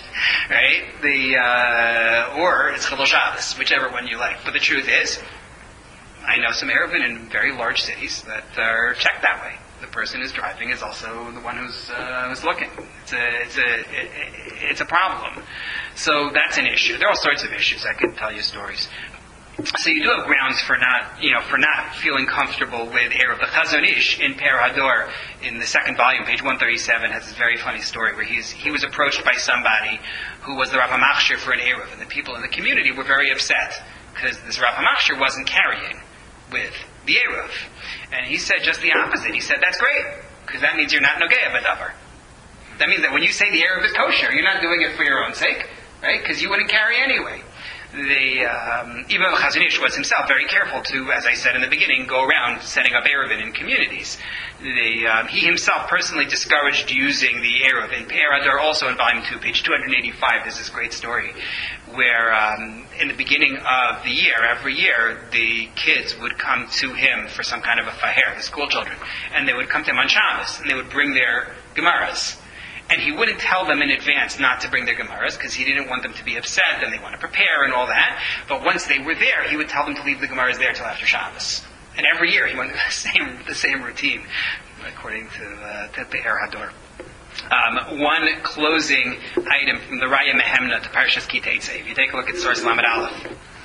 right? Or it's Chilul Shabbos, whichever one you like. But the truth is, I know some Eruvin in very large cities that are checked that way. The person who's driving is also the one who's looking. It's a problem. So that's an issue. There are all sorts of issues. I could tell you stories. So you do have grounds for not feeling comfortable with Eruv. The Chazon Ish in Per Hador, in the second volume, page 137, has this very funny story where he was approached by somebody who was the Rav HaMachshir for an Eruv, and the people in the community were very upset because this Rav HaMachshir wasn't carrying with the Eruv. And he said just the opposite. He said, that's great, because that means you're not Nogea B'davar. That means that when you say the Eruv is kosher, you're not doing it for your own sake, right? Because you wouldn't carry anyway. Even the Chazon Ish was himself very careful to, as I said in the beginning, go around setting up Eruvin in communities. He himself personally discouraged using the Eruv. In Per Hador, also in volume 2, page 285, there's this great story where in the beginning of the year, every year, the kids would come to him for some kind of a faher, the school children, and they would come to him on Shabbos, and they would bring their Gemaras. And he wouldn't tell them in advance not to bring their Gemaras, because he didn't want them to be upset, and they want to prepare and all that. But once they were there, he would tell them to leave the Gemaras there till after Shabbos. And every year he went through the same routine, according to Per Hador. One closing item from the Raya Mehemna to Parshas Ki Teitzei. If you take a look at source Lamed Aleph.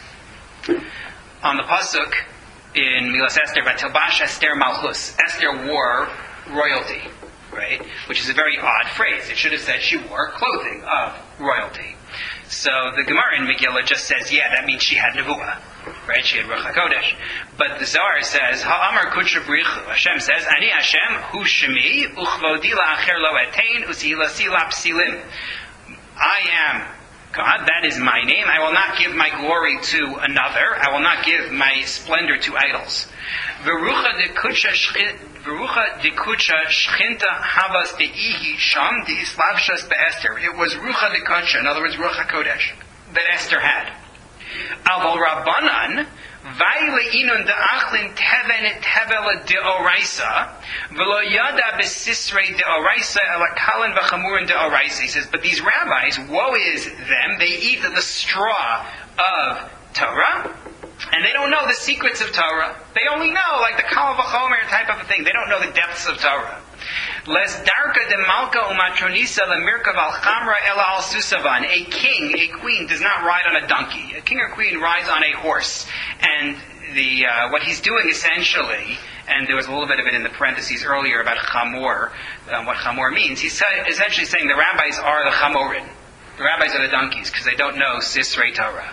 On the Pasuk in Milas Esther, Vatilbash Esther Malchus, Esther wore royalty, right? Which is a very odd phrase. It should have said she wore clothing of royalty. So the Gemara in Megillah just says, yeah, that means she had Nevuah, right? She had Ruach HaKodesh. But the Zohar says, Ha'amar Kudsha B'richu. Hashem says, Ani Hashem hu shemi uchvodi la'acher lo etein u'sihilasi la'psilim. I am God, that is my name. I will not give my glory to another. I will not give my splendor to idols. Verucha de kucha shchinta havas deihi sham de islavshas be'Esther. It was rucha de kucha, in other words, Ruach HaKodesh, that Esther had. Aval Rabbanan, Vayle inun de achlin teven tevel de oraisa, velo yada besisrei de oraisa elakalan v'chamurin de oraisa. He says, but these rabbis, woe is them, they eat the straw of Torah, and they don't know the secrets of Torah. They only know, like the Kal V'chomer type of a thing. They don't know the depths of Torah. Les darka de malka umatronisa lemirkav al chamra ela al susavan. A king, a queen, does not ride on a donkey. A king or queen rides on a horse. And what he's doing essentially, and there was a little bit of it in the parentheses earlier about chamor, what chamor means. He's essentially saying the rabbis are the chamorin. The rabbis are the donkeys, because they don't know Sisrei Torah.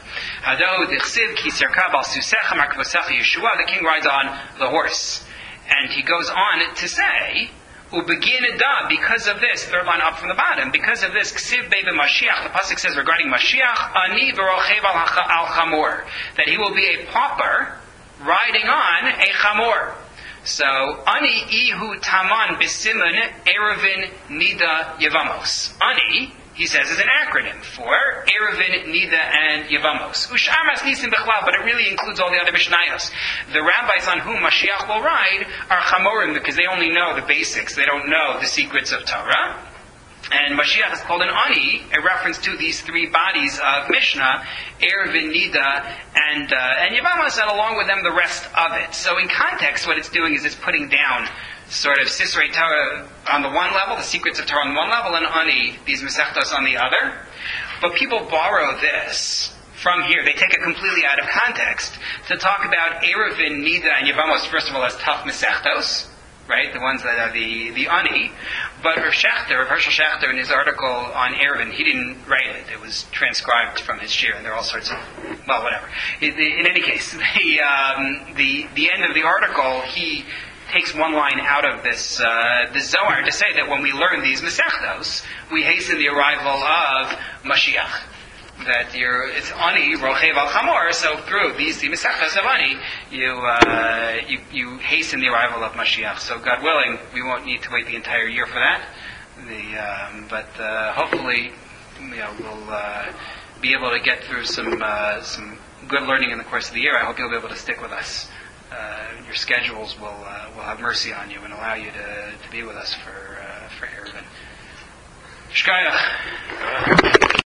The king rides on the horse. And he goes on to say, because of this, third line up from the bottom, because of this, Ksiv Bebe Mashiach, the Pasuk says regarding Mashiach, Ani v'rochev al chamor, that he will be a pauper riding on a chamor. So, Ani ihu taman b'simun erevin nida yevamos. Ani, he says, is an acronym for Eruvin, Nida, and Yevamos. U'shamas nisim b'chlal, but it really includes all the other Mishnayos. The rabbis on whom Mashiach will ride are Chamorim, because they only know the basics. They don't know the secrets of Torah. And Mashiach is called an Ani, a reference to these three bodies of Mishnah, Eruvin, Nida, and Yevamos, and along with them the rest of it. So in context, what it's doing is it's putting down sort of Sisrei Torah on the one level, the secrets of Torah on one level, and Ani, these Masechtos on the other. But people borrow this from here. They take it completely out of context to talk about Eruvin, Nida, and Yevamos, first of all, as tough Masechtos, right? The ones that are the Ani. But Rav Hershel Schachter, in his article on Eruvin, he didn't write it. It was transcribed from his shir, and there are all sorts of, well, whatever. In any case, the end of the article, he takes one line out of this Zohar to say that when we learn these Masechtos, we hasten the arrival of Mashiach. That it's Ani, Rochev al Chamor, so through the Masechtos of Ani, you hasten the arrival of Mashiach. So God willing, we won't need to wait the entire year for that. But hopefully, we'll be able to get through some good learning in the course of the year. I hope you'll be able to stick with us. Your schedules will have mercy on you and allow you to be with us for Eruvin. Shkaya.